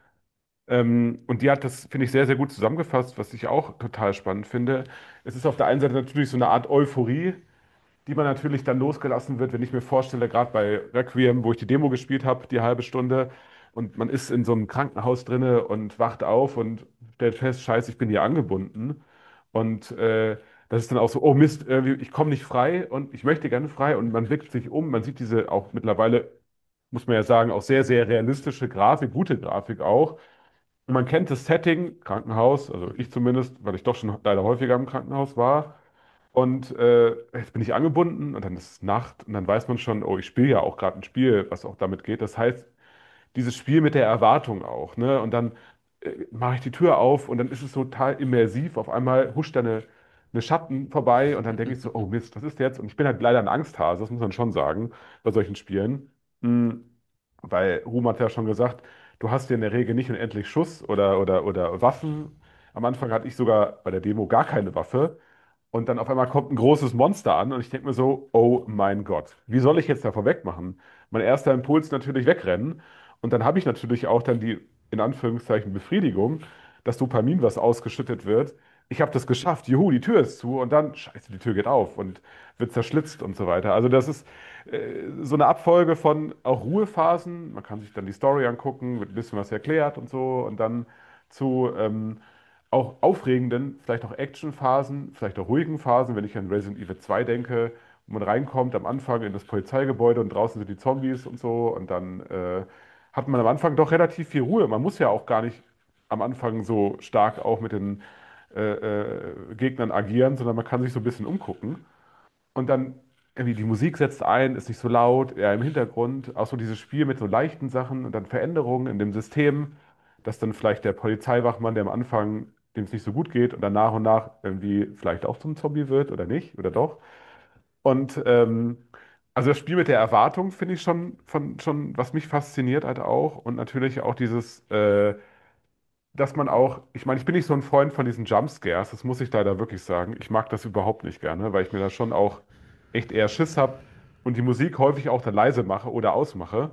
Ähm, und die hat das, finde ich, sehr, sehr gut zusammengefasst, was ich auch total spannend finde. Es ist auf der einen Seite natürlich so eine Art Euphorie, die man natürlich dann losgelassen wird, wenn ich mir vorstelle, gerade bei Requiem, wo ich die Demo gespielt habe, die halbe Stunde, und man ist in so einem Krankenhaus drinne und wacht auf und stellt fest, Scheiße, ich bin hier angebunden. Und äh, das ist dann auch so, oh Mist, irgendwie, ich komme nicht frei und ich möchte gerne frei. Und man blickt sich um, man sieht diese auch mittlerweile, muss man ja sagen, auch sehr, sehr realistische Grafik, gute Grafik auch. Und man kennt das Setting, Krankenhaus, also ich zumindest, weil ich doch schon leider häufiger im Krankenhaus war. Und äh, jetzt bin ich angebunden und dann ist es Nacht und dann weiß man schon, oh, ich spiele ja auch gerade ein Spiel, was auch damit geht. Das heißt, dieses Spiel mit der Erwartung auch, ne? Und dann äh, mache ich die Tür auf und dann ist es total immersiv. Auf einmal huscht da eine, eine Schatten vorbei und dann denke ich so, oh Mist, was ist jetzt? Und ich bin halt leider ein Angsthase, das muss man schon sagen, bei solchen Spielen. Mm, Weil Ruhm hat ja schon gesagt, du hast ja in der Regel nicht unendlich Schuss oder, oder, oder Waffen. Am Anfang hatte ich sogar bei der Demo gar keine Waffe. Und dann auf einmal kommt ein großes Monster an und ich denke mir so, oh mein Gott, wie soll ich jetzt davor wegmachen? Mein erster Impuls natürlich wegrennen. Und dann habe ich natürlich auch dann die, in Anführungszeichen, Befriedigung, dass Dopamin, was ausgeschüttet wird. Ich habe das geschafft, juhu, die Tür ist zu und dann, scheiße, die Tür geht auf und wird zerschlitzt und so weiter. Also das ist äh, so eine Abfolge von auch Ruhephasen. Man kann sich dann die Story angucken, wird ein bisschen was erklärt und so und dann zu ähm, auch aufregenden, vielleicht auch Actionphasen, vielleicht auch ruhigen Phasen, wenn ich an Resident Evil zwei denke, wo man reinkommt am Anfang in das Polizeigebäude und draußen sind die Zombies und so und dann äh, hat man am Anfang doch relativ viel Ruhe. Man muss ja auch gar nicht am Anfang so stark auch mit den äh, äh, Gegnern agieren, sondern man kann sich so ein bisschen umgucken. Und dann irgendwie die Musik setzt ein, ist nicht so laut, eher im Hintergrund. Auch so dieses Spiel mit so leichten Sachen und dann Veränderungen in dem System, dass dann vielleicht der Polizeiwachmann, der am Anfang, dem es nicht so gut geht und dann nach und nach irgendwie vielleicht auch zum Zombie wird oder nicht oder doch. Und ähm, also das Spiel mit der Erwartung finde ich schon, von, schon, was mich fasziniert halt auch. Und natürlich auch dieses, äh, dass man auch, ich meine, ich bin nicht so ein Freund von diesen Jumpscares, das muss ich leider wirklich sagen. Ich mag das überhaupt nicht gerne, weil ich mir da schon auch echt eher Schiss habe und die Musik häufig auch dann leise mache oder ausmache.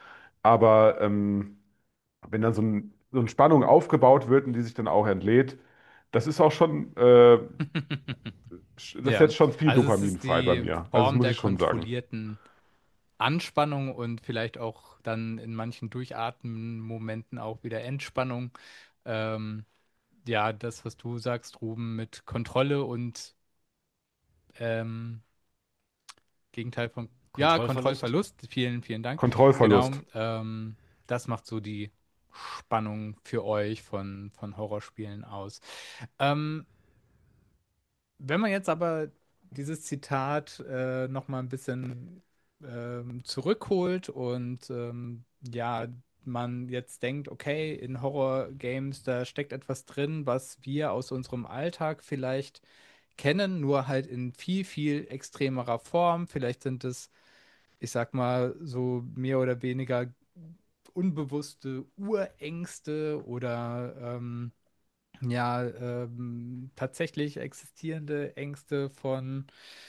Aber ähm, wenn dann so, ein, so eine Spannung aufgebaut wird und die sich dann auch entlädt, das ist auch schon, äh, das Ja, setzt schon viel also es Dopamin ist frei bei die mir. Also das Form muss der ich schon sagen. kontrollierten. Anspannung und vielleicht auch dann in manchen Durchatmen-Momenten auch wieder Entspannung. Ähm, ja, das, was du sagst, Ruben, mit Kontrolle und ähm, Gegenteil von, ja, Kontrollverlust? Kontrollverlust. Vielen, vielen Dank. Genau. Kontrollverlust. Ähm, das macht so die Spannung für euch von, von Horrorspielen aus. Ähm, Wenn man jetzt aber dieses Zitat äh, noch mal ein bisschen ähm, zurückholt und ähm, ja, man jetzt denkt, okay, in Horror-Games, da steckt etwas drin, was wir aus unserem Alltag vielleicht kennen, nur halt in viel, viel extremerer Form. Vielleicht sind es, ich sag mal, so mehr oder weniger unbewusste Urängste oder ähm, ja, ähm, tatsächlich existierende Ängste von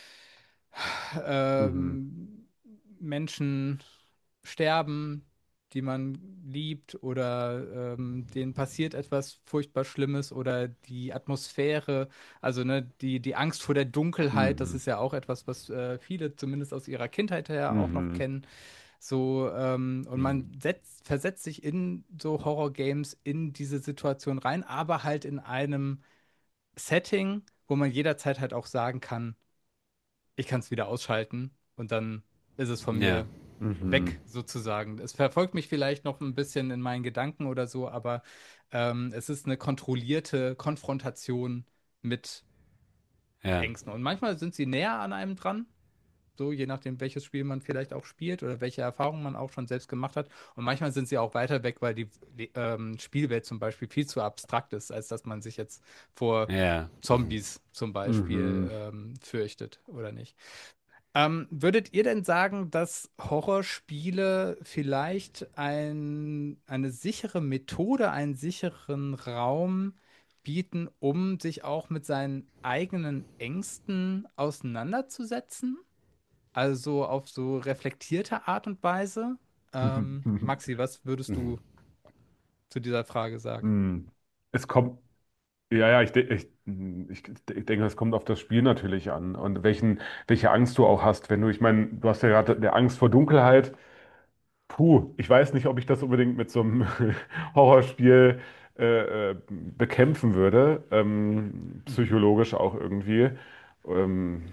Mhm. ähm, Menschen sterben, die man liebt oder ähm, denen passiert etwas furchtbar Schlimmes oder die Atmosphäre, also ne, die, die Angst vor der Dunkelheit, das Mhm. ist ja auch etwas, was äh, viele zumindest aus ihrer Kindheit her auch noch Mhm. kennen. So, ähm, und man Mhm. setzt, versetzt sich in so Horror-Games in diese Situation rein, aber halt in einem Setting, wo man jederzeit halt auch sagen kann, ich kann es wieder ausschalten und dann ist es von Ja. mir Mhm. weg, sozusagen. Es verfolgt mich vielleicht noch ein bisschen in meinen Gedanken oder so, aber ähm, es ist eine kontrollierte Konfrontation mit Ja. Ängsten. Und manchmal sind sie näher an einem dran, so je nachdem, welches Spiel man vielleicht auch spielt oder welche Erfahrungen man auch schon selbst gemacht hat. Und manchmal sind sie auch weiter weg, weil die ähm, Spielwelt zum Beispiel viel zu abstrakt ist, als dass man sich jetzt vor Ja. Zombies zum Beispiel Mhm. ähm, fürchtet oder nicht. Ähm, würdet ihr denn sagen, dass Horrorspiele vielleicht ein, eine sichere Methode, einen sicheren Raum bieten, um sich auch mit seinen eigenen Ängsten auseinanderzusetzen? Also auf so reflektierte Art und Weise? Ähm, Mhm. Maxi, was würdest du Mhm. zu dieser Frage sagen? Mhm. Es kommt, ja, ja, ich, de ich, ich, ich denke, es kommt auf das Spiel natürlich an und welchen, welche Angst du auch hast. Wenn du, ich meine, du hast ja gerade der Angst vor Dunkelheit. Puh, ich weiß nicht, ob ich das unbedingt mit so einem Horrorspiel äh, äh, bekämpfen würde, ähm, Mhm. psychologisch auch irgendwie. Ähm,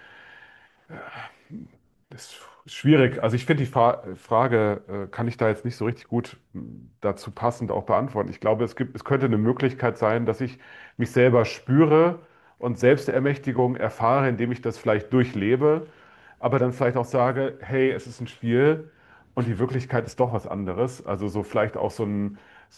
Das ist schwierig. Also ich finde die Fra Frage, äh, kann ich da jetzt nicht so richtig gut m, dazu passend auch beantworten. Ich glaube, es gibt, es könnte eine Möglichkeit sein, dass ich mich selber spüre und Selbstermächtigung erfahre, indem ich das vielleicht durchlebe, aber dann vielleicht auch sage, hey, es ist ein Spiel und die Wirklichkeit ist doch was anderes. Also so vielleicht auch so ein,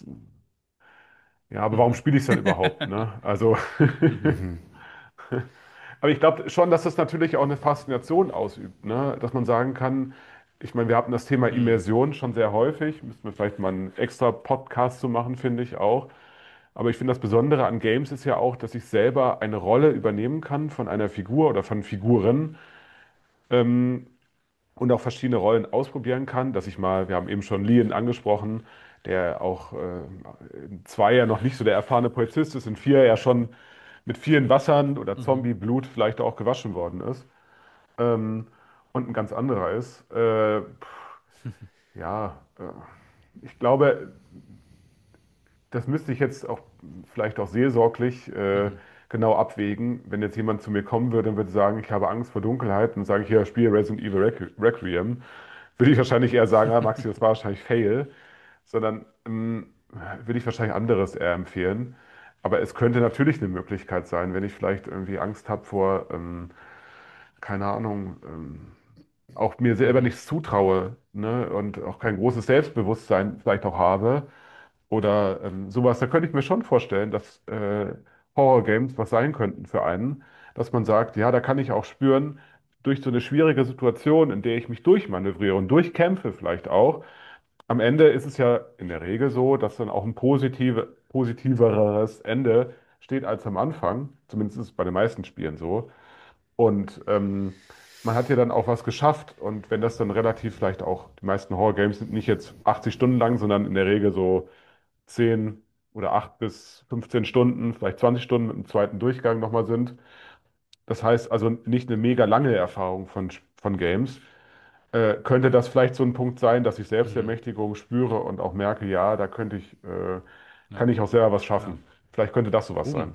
ja, aber warum Mhm. spiele ich es dann überhaupt, ne? Also Mhm. Mhm. Aber ich glaube schon, dass das natürlich auch eine Faszination ausübt, ne? Dass man sagen kann, ich meine, wir hatten das Thema Mhm. Immersion schon sehr häufig, müssten wir vielleicht mal einen extra Podcast zu machen, finde ich auch. Aber ich finde, das Besondere an Games ist ja auch, dass ich selber eine Rolle übernehmen kann von einer Figur oder von Figuren ähm, und auch verschiedene Rollen ausprobieren kann, dass ich mal, wir haben eben schon Leon angesprochen, der auch äh, in zwei ja noch nicht so der erfahrene Polizist ist, in vier ja schon mit vielen Wassern oder Mhm. Zombie-Blut vielleicht auch gewaschen worden ist. Ähm, und ein ganz anderer ist. Äh, ja, äh, ich glaube, das müsste ich jetzt auch vielleicht auch seelsorglich äh, Mhm. genau abwägen. Wenn jetzt jemand zu mir kommen würde und würde sagen, ich habe Angst vor Dunkelheit, und sage ich, ja, spiele Resident Evil Requ Requiem, würde ich wahrscheinlich eher sagen, ah, Maxi, das war wahrscheinlich Fail, sondern ähm, würde ich wahrscheinlich anderes eher empfehlen. Aber es könnte natürlich eine Möglichkeit sein, wenn ich vielleicht irgendwie Angst habe vor, ähm, keine Ahnung, ähm, auch mir selber Mhm. nichts zutraue, ne, und auch kein großes Selbstbewusstsein vielleicht auch habe oder ähm, sowas, da könnte ich mir schon vorstellen, dass äh, Horror-Games was sein könnten für einen, dass man sagt, ja, da kann ich auch spüren, durch so eine schwierige Situation, in der ich mich durchmanövriere und durchkämpfe vielleicht auch, am Ende ist es ja in der Regel so, dass dann auch ein positive, positiveres Ende steht als am Anfang. Zumindest ist es bei den meisten Spielen so. Und ähm, man hat ja dann auch was geschafft. Und wenn das dann relativ vielleicht auch, die meisten Horror-Games sind nicht jetzt achtzig Stunden lang, sondern in der Regel so zehn oder acht bis fünfzehn Stunden, vielleicht zwanzig Stunden mit dem zweiten Durchgang nochmal sind. Das heißt also nicht eine mega lange Erfahrung von, von Games. äh, könnte das vielleicht so ein Punkt sein, dass ich Mhm. Selbstermächtigung spüre und auch merke, ja, da könnte ich, äh, kann Ja, ich auch selber was ja. schaffen. Vielleicht könnte das sowas Oh. sein.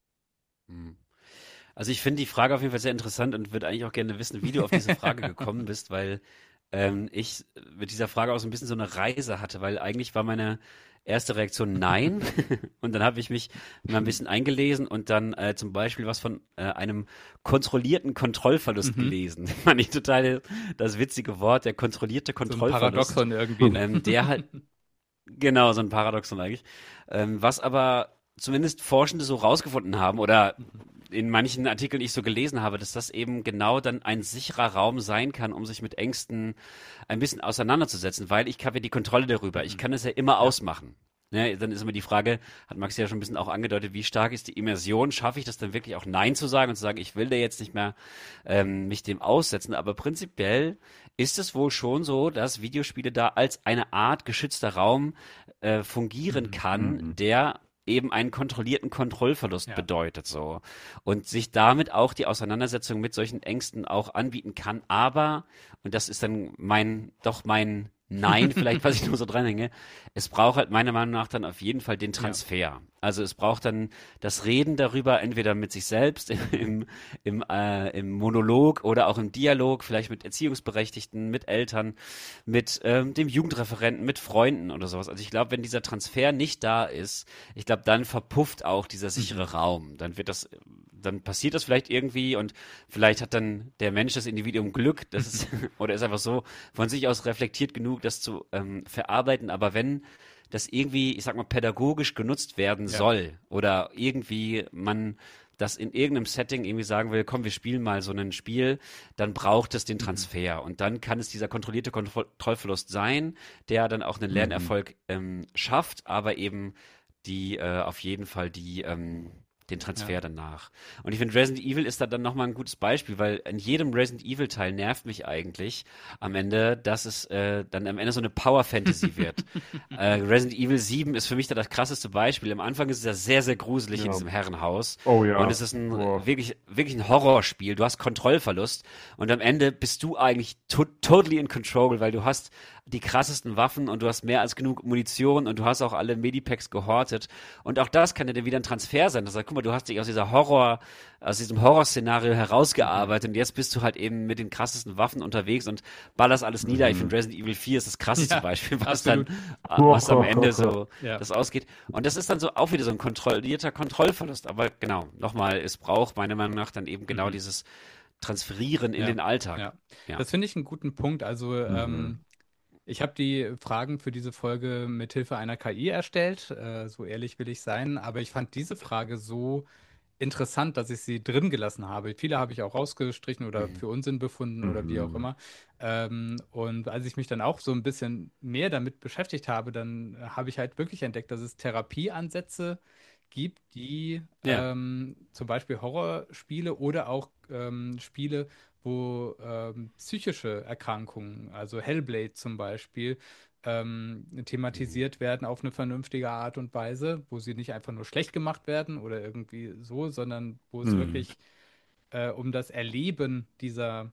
Hm. Also ich finde die Frage auf jeden Fall sehr interessant und würde eigentlich auch gerne wissen, wie du auf diese Frage gekommen bist, weil ähm, ich mit dieser Frage auch so ein bisschen so eine Reise hatte, weil eigentlich war meine erste Reaktion nein und dann habe ich mich mal ein bisschen eingelesen und dann äh, zum Beispiel was von äh, einem kontrollierten Kontrollverlust Mhm. gelesen. Fand ich total das witzige Wort, der kontrollierte So ein Kontrollverlust, Paradoxon irgendwie, ne? ähm, der halt genau, so ein Paradoxon eigentlich. Ähm, was aber zumindest Forschende so rausgefunden haben oder Mhm. in manchen Artikeln ich so gelesen habe, dass das eben genau dann ein sicherer Raum sein kann, um sich mit Ängsten ein bisschen auseinanderzusetzen, weil ich habe ja die Kontrolle darüber. Ich Mhm. kann es ja immer Ja. ausmachen. Ne, dann ist immer die Frage, hat Max ja schon ein bisschen auch angedeutet, wie stark ist die Immersion? Schaffe ich das dann wirklich auch Nein zu sagen und zu sagen, ich will da jetzt nicht mehr ähm, mich dem aussetzen? Aber prinzipiell ist es wohl schon so, dass Videospiele da als eine Art geschützter Raum äh, fungieren Mhm. kann, Mhm. der eben einen kontrollierten Kontrollverlust Ja. bedeutet so und sich damit auch die Auseinandersetzung mit solchen Ängsten auch anbieten kann, aber und das ist dann mein doch mein Nein, vielleicht, was ich nur so dranhänge, es braucht halt meiner Meinung nach dann auf jeden Fall den Ja. Transfer. Also es braucht dann das Reden darüber, entweder mit sich selbst im, im, äh, im Monolog oder auch im Dialog, vielleicht mit Erziehungsberechtigten, mit Eltern, mit ähm, dem Jugendreferenten, mit Freunden oder sowas. Also ich glaube, wenn dieser Transfer nicht da ist, ich glaube, dann verpufft auch dieser Mhm. sichere Raum. Dann wird das, dann passiert das vielleicht irgendwie und vielleicht hat dann der Mensch, das Individuum Glück, das ist, oder ist einfach so von sich aus reflektiert genug, das zu ähm, verarbeiten. Aber wenn das irgendwie, ich sag mal, pädagogisch genutzt werden Ja. soll oder irgendwie man das in irgendeinem Setting irgendwie sagen will, komm, wir spielen mal so ein Spiel, dann braucht es den Mhm. Transfer. Und dann kann es dieser kontrollierte Kontrollverlust sein, der dann auch einen Mhm. Lernerfolg ähm, schafft, aber eben die äh, auf jeden Fall die ähm, den Ja. Transfer danach. Und ich finde, Resident Evil ist da dann nochmal ein gutes Beispiel, weil in jedem Resident Evil Teil nervt mich eigentlich am Ende, dass es äh, dann am Ende so eine Power Fantasy wird. Äh, Resident Evil sieben ist für mich da das krasseste Beispiel. Am Anfang ist es ja sehr, sehr gruselig in Ja. diesem Herrenhaus Oh und ja. es ist ein Boah. wirklich, wirklich ein Horrorspiel. Du hast Kontrollverlust und am Ende bist du eigentlich to totally in control, weil du hast die krassesten Waffen und du hast mehr als genug Munition und du hast auch alle Medipacks gehortet. Und auch das kann ja dann wieder ein Transfer sein. Das sagt, guck mal, du hast dich aus dieser Horror, aus diesem Horrorszenario Mhm. herausgearbeitet und jetzt bist du halt eben mit den krassesten Waffen unterwegs und ballerst alles nieder. Ich Mhm. finde Resident Evil vier ist das krasseste Ja, Beispiel, was dann, absolut. äh, was am Ende so Ja. das ausgeht. Und das ist dann so auch wieder so ein kontrollierter Kontrollverlust. Aber genau, nochmal, es braucht meiner Meinung nach dann eben genau Mhm. dieses Transferieren in Ja. den Alltag. Ja. Ja. Das finde ich einen guten Punkt. Also, Mhm. ähm, ich habe die Fragen für diese Folge mit Hilfe einer K I erstellt. Äh, so ehrlich will ich sein. Aber ich fand diese Frage so interessant, dass ich sie drin gelassen habe. Viele habe ich auch rausgestrichen oder Mhm. für Unsinn befunden oder wie auch Mhm. immer. Ähm, und als ich mich dann auch so ein bisschen mehr damit beschäftigt habe, dann habe ich halt wirklich entdeckt, dass es Therapieansätze gibt, die Ja. ähm, zum Beispiel Horrorspiele oder auch ähm, Spiele, wo ähm, psychische Erkrankungen, also Hellblade zum Beispiel, ähm, Mhm. thematisiert werden auf eine vernünftige Art und Weise, wo sie nicht einfach nur schlecht gemacht werden oder irgendwie so, sondern wo es Mhm. wirklich äh, um das Erleben dieser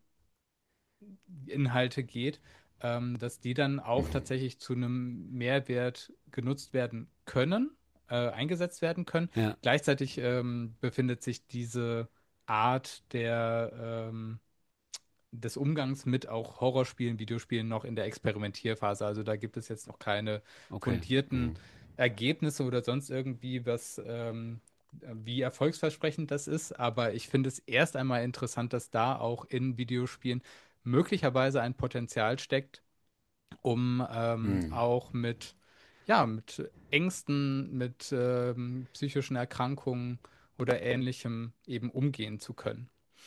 Inhalte geht, ähm, dass die dann auch Mhm. tatsächlich zu einem Mehrwert genutzt werden können, äh, eingesetzt werden können. Ja. Gleichzeitig ähm, befindet sich diese Art der ähm, des Umgangs mit auch Horrorspielen, Videospielen noch in der Experimentierphase. Also da gibt es jetzt noch keine Okay. fundierten Mhm. Ergebnisse oder sonst irgendwie, was ähm, wie erfolgsversprechend das ist. Aber ich finde es erst einmal interessant, dass da auch in Videospielen möglicherweise ein Potenzial steckt, um ähm, Mhm. auch mit, ja, mit Ängsten, mit ähm, psychischen Erkrankungen oder Ähnlichem eben umgehen zu können.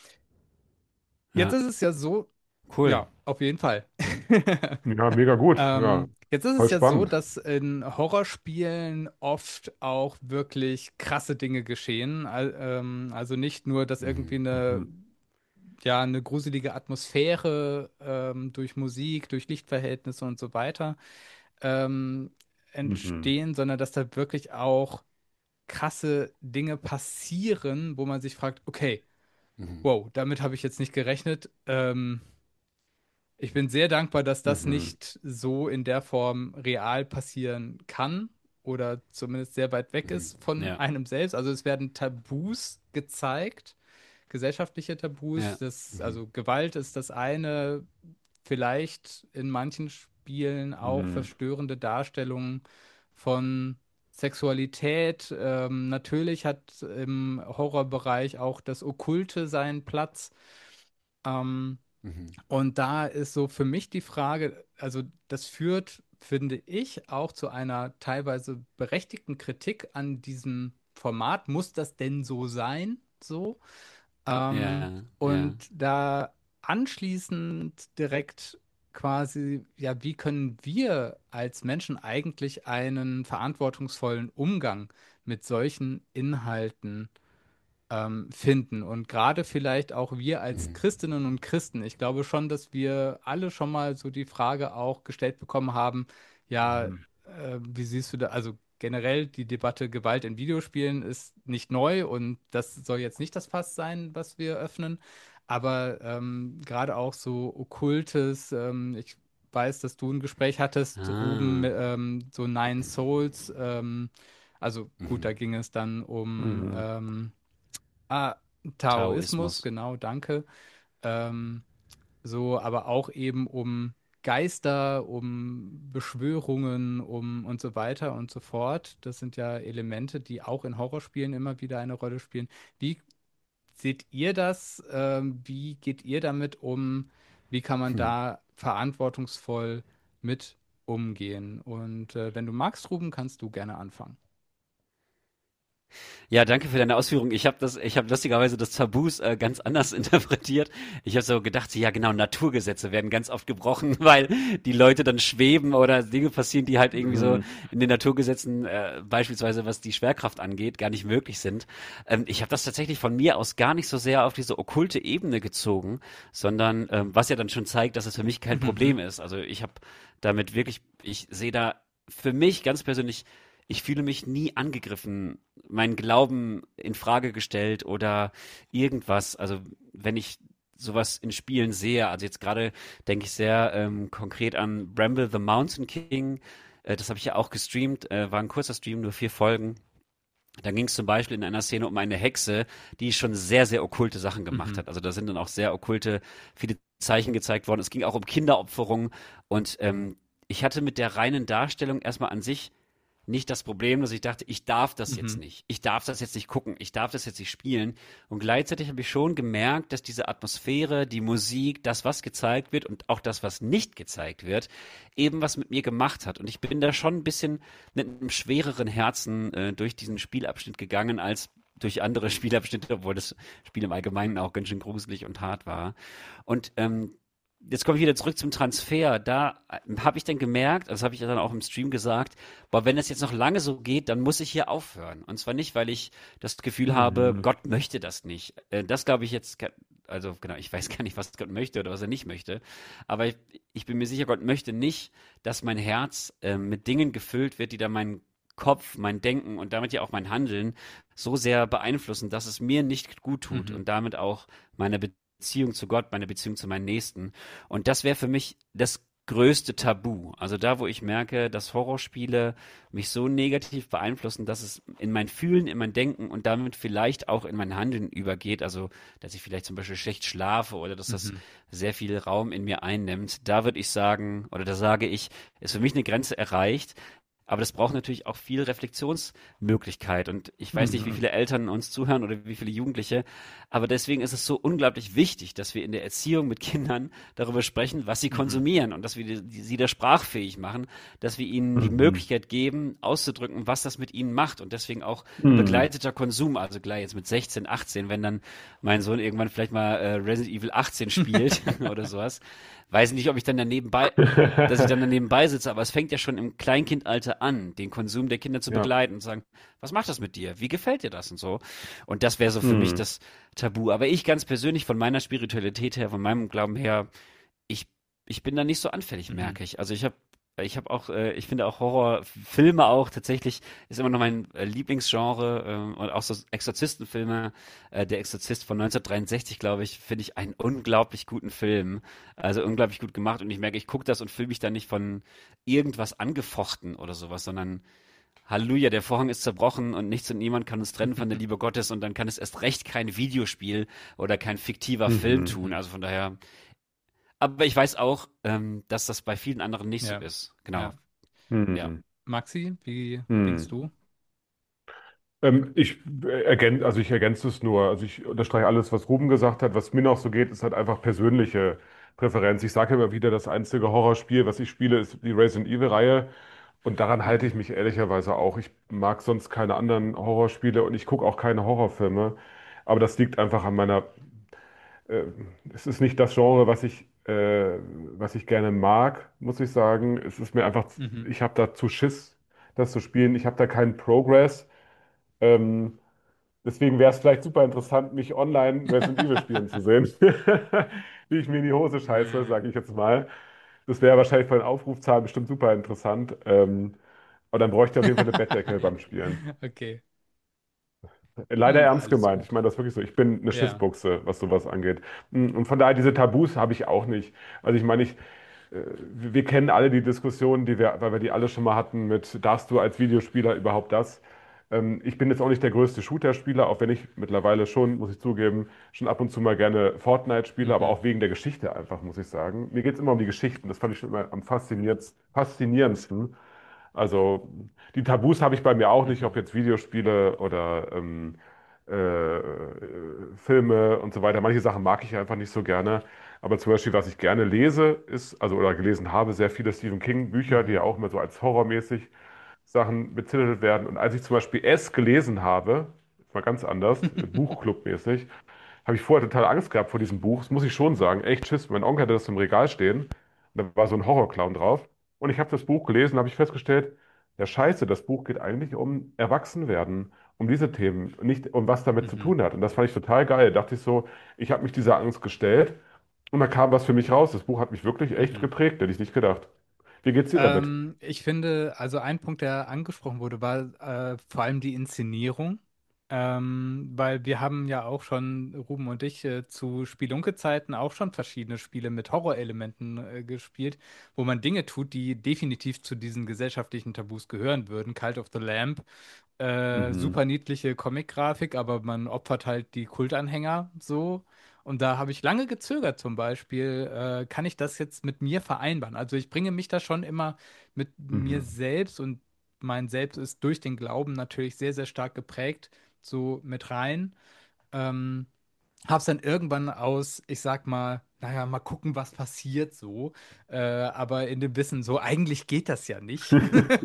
Jetzt Ja. ist es ja so, Cool. ja, auf jeden Fall. Ja, mega gut. Ja, Ähm, jetzt ist voll es ja so, spannend. dass in Horrorspielen oft auch wirklich krasse Dinge geschehen. Al- ähm, also nicht nur, dass irgendwie Mhm. eine, Mhm. ja, eine gruselige Atmosphäre ähm, durch Musik, durch Lichtverhältnisse und so weiter ähm, Mhm. entstehen, sondern dass da wirklich auch krasse Dinge passieren, wo man sich fragt, okay, Mhm. wow, damit habe ich jetzt nicht gerechnet. Ähm, Ich bin sehr dankbar, dass das Mhm. nicht so in der Form real passieren kann oder zumindest sehr weit weg Mhm. ist von Ja, einem selbst. Also es werden Tabus gezeigt, gesellschaftliche Tabus. ja. Das, Mhm. also Gewalt ist das eine, vielleicht in manchen Spielen auch Mhm. verstörende Darstellungen von Sexualität. Ähm, natürlich hat im Horrorbereich auch das Okkulte seinen Platz. Ähm, Mhm. und da ist so für mich die Frage, also das führt, finde ich, auch zu einer teilweise berechtigten Kritik an diesem Format. Muss das denn so sein? So. Ähm, Ja, ja. und da anschließend direkt quasi, ja, wie können wir als Menschen eigentlich einen verantwortungsvollen Umgang mit solchen Inhalten ähm, finden. Und gerade vielleicht auch wir als Mhm. Christinnen und Christen. Ich glaube schon, dass wir alle schon mal so die Frage auch gestellt bekommen haben, ja, Mhm. äh, wie siehst du da, also generell die Debatte Gewalt in Videospielen ist nicht neu und das soll jetzt nicht das Fass sein, was wir öffnen. Aber ähm, gerade auch so Okkultes, ähm, ich weiß, dass du ein Gespräch hattest, Ruben, Ah. ähm, so Nine Souls, ähm, also gut, Mhm. da ging es dann um Mhm. ähm, Ah, Taoismus, Taoismus. genau, danke. Ähm, so, aber auch eben um Geister, um Beschwörungen, um und so weiter und so fort. Das sind ja Elemente, die auch in Horrorspielen immer wieder eine Rolle spielen. Wie seht ihr das? Ähm, wie geht ihr damit um? Wie kann man Hm. da verantwortungsvoll mit umgehen? Und äh, wenn du magst, Ruben, kannst du gerne anfangen. Ja, danke für deine Ausführung. Ich habe das, ich habe lustigerweise das Tabus äh, ganz anders interpretiert. Ich habe so gedacht, so, ja genau, Naturgesetze werden ganz oft gebrochen, weil die Leute dann schweben oder Dinge passieren, die halt irgendwie so Mhm. in den Naturgesetzen, äh, beispielsweise was die Schwerkraft angeht, gar nicht möglich sind. Ähm, ich habe das tatsächlich von mir aus gar nicht so sehr auf diese okkulte Ebene gezogen, sondern ähm, was ja dann schon zeigt, dass es für mich kein Mhm. Problem ist. Also ich habe damit wirklich, ich sehe da für mich ganz persönlich, ich fühle mich nie angegriffen, meinen Glauben in Frage gestellt oder irgendwas. Also wenn ich sowas in Spielen sehe, also jetzt gerade denke ich sehr ähm, konkret an Bramble the Mountain King. Äh, das habe ich ja auch gestreamt, äh, war ein kurzer Stream, nur vier Folgen. Da ging es zum Beispiel in einer Szene um eine Hexe, die schon sehr, sehr okkulte Sachen gemacht Mhm. hat. Also da sind dann auch sehr okkulte, viele Zeichen gezeigt worden. Es ging auch um Kinderopferung und ähm, ich hatte mit der reinen Darstellung erstmal an sich nicht das Problem, dass ich dachte, ich darf das jetzt Mhm. nicht. Ich darf das jetzt nicht gucken. Ich darf das jetzt nicht spielen. Und gleichzeitig habe ich schon gemerkt, dass diese Atmosphäre, die Musik, das, was gezeigt wird und auch das, was nicht gezeigt wird, eben was mit mir gemacht hat. Und ich bin da schon ein bisschen mit einem schwereren Herzen äh, durch diesen Spielabschnitt gegangen als durch andere Spielabschnitte, obwohl das Spiel im Allgemeinen auch ganz schön gruselig und hart war. Und ähm, jetzt komme ich wieder zurück zum Transfer. Da habe ich dann gemerkt, das habe ich ja dann auch im Stream gesagt, boah, wenn es jetzt noch lange so geht, dann muss ich hier aufhören. Und zwar nicht, weil ich das Gefühl habe, Mhm. Gott möchte das nicht. Äh, das glaube ich jetzt, ga- also genau, ich weiß gar nicht, was Gott möchte oder was er nicht möchte. Aber ich, ich bin mir sicher, Gott möchte nicht, dass mein Herz äh, mit Dingen gefüllt wird, die da meinen Kopf, mein Denken und damit ja auch mein Handeln so sehr beeinflussen, dass es mir nicht gut tut Mhm. und damit auch meine Beziehung zu Gott, meine Beziehung zu meinen Nächsten. Und das wäre für mich das größte Tabu. Also da, wo ich merke, dass Horrorspiele mich so negativ beeinflussen, dass es in mein Fühlen, in mein Denken und damit vielleicht auch in mein Handeln übergeht. Also, dass ich vielleicht zum Beispiel schlecht schlafe oder dass das Mhm. sehr viel Raum in mir einnimmt. Da würde ich sagen, oder da sage ich, ist für mich eine Grenze erreicht. Aber das braucht natürlich auch viel Reflexionsmöglichkeit. Und ich weiß nicht, wie Mhm. viele Eltern uns zuhören oder wie viele Jugendliche. Aber deswegen ist es so unglaublich wichtig, dass wir in der Erziehung mit Kindern darüber sprechen, was sie Mhm. konsumieren und dass wir die, die, sie da sprachfähig machen, dass wir ihnen die Mhm. Möglichkeit geben, auszudrücken, was das mit ihnen macht. Und deswegen auch Mhm. begleiteter Konsum, also gleich jetzt mit sechzehn, achtzehn, wenn dann mein Sohn irgendwann vielleicht mal äh, Resident Evil achtzehn spielt oder sowas. Weiß nicht, ob ich dann daneben bei, dass ich dann daneben beisitze, aber es fängt ja schon im Kleinkindalter an, den Konsum der Kinder zu Ja. begleiten und zu sagen, was macht das mit dir? Wie gefällt dir das und so? Und das wäre so für mich Mhm. das Tabu. Aber ich ganz persönlich von meiner Spiritualität her, von meinem Glauben her, ich, ich bin da nicht so anfällig, Mhm. merke ich. Also ich habe Ich habe auch, äh, ich finde auch Horrorfilme auch tatsächlich ist immer noch mein äh, Lieblingsgenre ähm, und auch so Exorzistenfilme. Äh, Der Exorzist von neunzehnhundertdreiundsechzig, glaube ich, finde ich einen unglaublich guten Film. Also unglaublich gut gemacht und ich merke, ich gucke das und fühle mich da nicht von irgendwas angefochten oder sowas, sondern Halleluja, der Vorhang ist zerbrochen und nichts und niemand kann uns trennen von der Liebe Gottes und dann kann es erst recht kein Videospiel oder kein fiktiver Film Mhm. tun. Mhm. Also von daher, aber ich weiß auch, ähm, dass das bei vielen anderen nicht so Ja, ist. Genau. ja. Ja. Mhm. Maxi, wie denkst Mhm. du? Ähm, ich ergänze, also ich ergänze es nur. Also ich unterstreiche alles, was Ruben gesagt hat. Was mir noch so geht, ist halt einfach persönliche Präferenz. Ich sage immer wieder, das einzige Horrorspiel, was ich spiele, ist die Resident Evil-Reihe. Und daran halte ich Mhm. mich ehrlicherweise auch. Ich mag sonst keine anderen Horrorspiele und ich gucke auch keine Horrorfilme. Aber das liegt einfach an meiner. Äh, Es ist nicht das Genre, was ich, äh, was ich gerne mag, muss ich sagen. Es ist mir einfach, Mhm. ich habe da zu Schiss, das zu spielen. Ich habe da keinen Progress. Ähm, Deswegen wäre es vielleicht super interessant, mich online Resident Evil spielen zu sehen. Wie ich mir in die Hose scheiße, sage ich jetzt mal. Das wäre wahrscheinlich von den Aufrufzahlen bestimmt super interessant. Ähm, aber dann bräuchte ich auf jeden Fall eine Bettdecke beim Spielen. Okay. Leider Hm, ernst alles gemeint. Ich gut. meine das wirklich so. Ich bin eine Ja. Schissbuchse, was sowas angeht. Und von daher, diese Tabus habe ich auch nicht. Also ich meine, ich, äh, wir wir kennen alle die Diskussionen, die wir, weil wir die alle schon mal hatten mit, darfst du als Videospieler überhaupt das? Ähm, ich bin jetzt auch nicht der größte Shooter-Spieler, auch wenn ich mittlerweile schon, muss ich zugeben, schon ab und zu mal gerne Fortnite spiele, aber Mhm. auch wegen der Geschichte einfach, muss ich sagen. Mir geht es immer um die Geschichten. Das fand ich schon immer am faszinierendsten, faszinierendsten. Also die Tabus habe ich bei mir auch nicht, ob Mhm. jetzt Videospiele oder ähm, äh, äh, Filme und so weiter. Manche Sachen mag ich einfach nicht so gerne. Aber zum Beispiel, was ich gerne lese, ist, also oder gelesen habe, sehr viele Stephen King Bücher, die ja Mhm. auch immer so als horrormäßig Sachen betitelt werden. Und als ich zum Beispiel S gelesen habe, mal ganz anders, Buchclub-mäßig, habe ich vorher total Angst gehabt vor diesem Buch. Das muss ich schon sagen. Echt Schiss. Mein Onkel hatte das im Regal stehen. Da war so ein Horrorclown drauf. Und ich habe das Buch gelesen, habe ich festgestellt, ja Scheiße, das Buch geht eigentlich um Erwachsenwerden, um diese Themen, nicht um was damit zu Mhm. tun hat. Und das fand ich total geil. Da dachte ich so, ich habe mich dieser Angst gestellt und da kam was für mich raus. Das Buch hat mich wirklich echt Mhm. geprägt, hätte ich nicht gedacht. Wie geht's dir damit? Ähm, ich finde, also ein Punkt, der angesprochen wurde, war äh, vor allem die Inszenierung. Ähm, weil wir haben ja auch schon, Ruben und ich, äh, zu Spelunke-Zeiten auch schon verschiedene Spiele mit Horrorelementen äh, gespielt, wo man Dinge tut, die definitiv zu diesen gesellschaftlichen Tabus gehören würden. Cult of the Lamb, äh, Mhm. super niedliche Comic-Grafik, aber man opfert halt die Kultanhänger so. Und da habe ich lange gezögert, zum Beispiel, äh, kann ich das jetzt mit mir vereinbaren? Also ich bringe mich da schon immer mit mir Mhm. selbst und mein Selbst ist durch den Glauben natürlich sehr, sehr stark geprägt, so mit rein. Ähm, Hab's dann irgendwann aus, ich sag mal, naja, mal gucken, was passiert so. Äh, aber in dem Wissen, so eigentlich geht das ja nicht,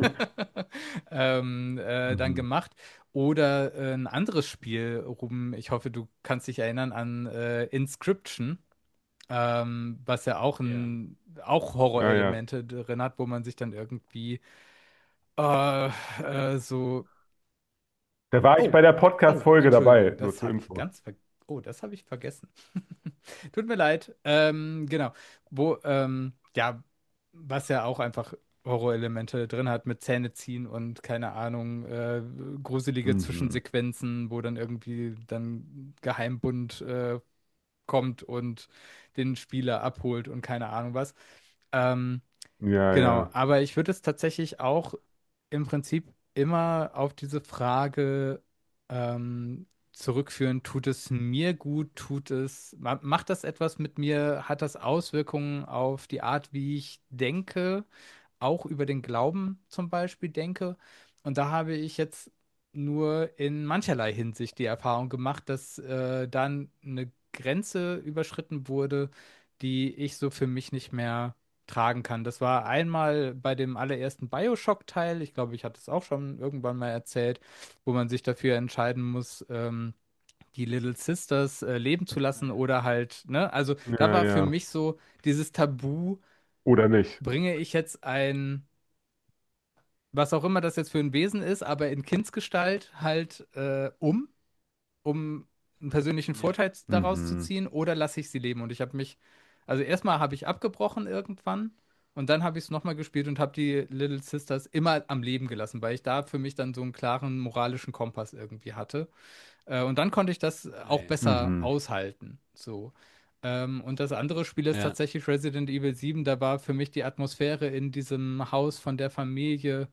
ähm, äh, dann Mhm. gemacht. Oder äh, ein anderes Spiel, Ruben, ich hoffe, du kannst dich erinnern an äh, Inscription, ähm, was ja auch Ja. ein, auch Ja, ja. Horrorelemente drin hat, wo man sich dann irgendwie äh, äh, so. Da war ich Oh, bei der oh, Podcast-Folge dabei, Entschuldigung, nur das zur habe ich Info. ganz ver Oh, das habe ich vergessen. Tut mir leid. Ähm, genau. Wo, ähm, ja, was ja auch einfach Horrorelemente drin hat mit Zähneziehen und keine Ahnung, äh, gruselige Mhm. Zwischensequenzen, wo dann irgendwie dann Geheimbund äh, kommt und den Spieler abholt und keine Ahnung was. Ähm, Ja, Genau, ja. aber ich würde es tatsächlich auch im Prinzip immer auf diese Frage ähm, zurückführen, tut es mir gut, tut es, ma- macht das etwas mit mir, hat das Auswirkungen auf die Art, wie ich denke, auch über den Glauben zum Beispiel denke. Und da habe ich jetzt nur in mancherlei Hinsicht die Erfahrung gemacht, dass äh, dann eine Grenze überschritten wurde, die ich so für mich nicht mehr tragen kann. Das war einmal bei dem allerersten BioShock-Teil, ich glaube, ich hatte es auch schon irgendwann mal erzählt, wo man sich dafür entscheiden muss, ähm, die Little Sisters äh, leben zu lassen oder halt, ne? Also da Ja, war für ja. mich so dieses Tabu, Oder nicht. bringe ich jetzt ein, was auch immer das jetzt für ein Wesen ist, aber in Kindsgestalt halt äh, um, um einen persönlichen Ja. Vorteil daraus zu Mhm. ziehen, oder lasse ich sie leben? Und ich habe mich, also erstmal habe ich abgebrochen irgendwann Und dann habe ich es nochmal gespielt und habe die Little Sisters immer am Leben gelassen, weil ich da für mich dann so einen klaren moralischen Kompass irgendwie hatte. Äh, und dann konnte ich das auch Ei. besser Mhm. aushalten. So. Ähm, und das andere Spiel ist Ja. tatsächlich Resident Evil sieben. Da war für mich die Atmosphäre in diesem Haus von der Familie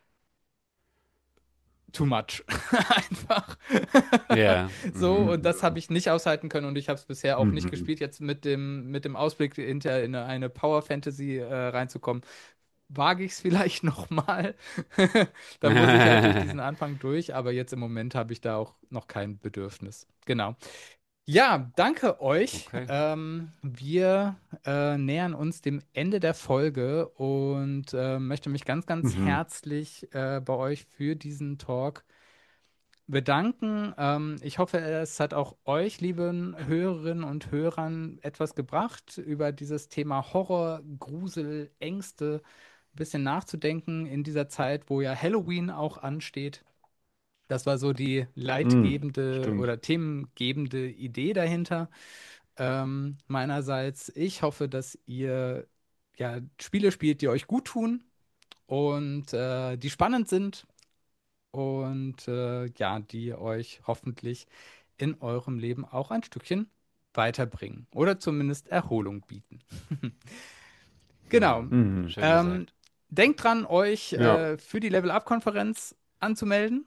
too much. Einfach. Ja. So, Mhm. und das habe ich nicht aushalten können und ich habe es bisher auch nicht Mhm. gespielt. Jetzt mit dem, mit dem Ausblick, hinter in eine Power Fantasy äh, reinzukommen, wage ich es vielleicht nochmal. Da muss ich halt durch diesen Anfang durch, aber jetzt im Moment habe ich da auch noch kein Bedürfnis. Genau. Ja, danke euch. Okay. Ähm, wir äh, nähern uns dem Ende der Folge und äh, möchte mich ganz, ganz Mhm. herzlich äh, bei euch für diesen Talk bedanken. Ähm, ich hoffe, es hat auch euch, lieben Hörerinnen und Hörern, etwas gebracht, über dieses Thema Horror, Grusel, Ängste ein bisschen nachzudenken in dieser Zeit, wo ja Halloween auch ansteht. Das war so die Mhm. leitgebende Stimmt. oder themengebende Idee dahinter. Ähm, meinerseits, ich hoffe, dass ihr ja Spiele spielt, die euch gut tun und äh, die spannend sind und äh, ja, die euch hoffentlich in eurem Leben auch ein Stückchen weiterbringen oder zumindest Erholung bieten. Genau. Mhm. Mhm. Schön Ähm, gesagt. denkt dran, euch Ja. äh, für die Level-Up-Konferenz anzumelden.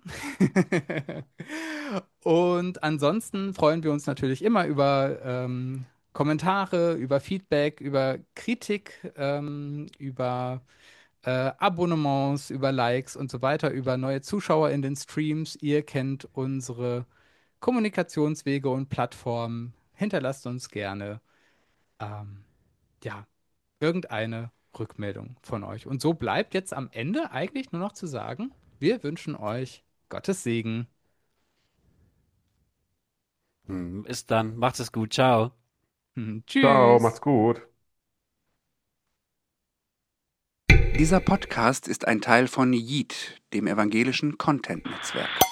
Und ansonsten freuen wir uns natürlich immer über ähm, Kommentare, über Feedback, über Kritik, ähm, über äh, Abonnements, über Likes und so weiter, über neue Zuschauer in den Streams. Ihr kennt unsere Kommunikationswege und Plattformen. Hinterlasst uns gerne ähm, ja, irgendeine Rückmeldung von euch. Und so bleibt jetzt am Ende eigentlich nur noch zu sagen, wir wünschen euch Gottes Segen. Hm, bis dann. Macht es gut. Ciao. Ciao, Tschüss. macht's gut. Dieser Podcast ist ein Teil von Yeet, dem evangelischen Content-Netzwerk.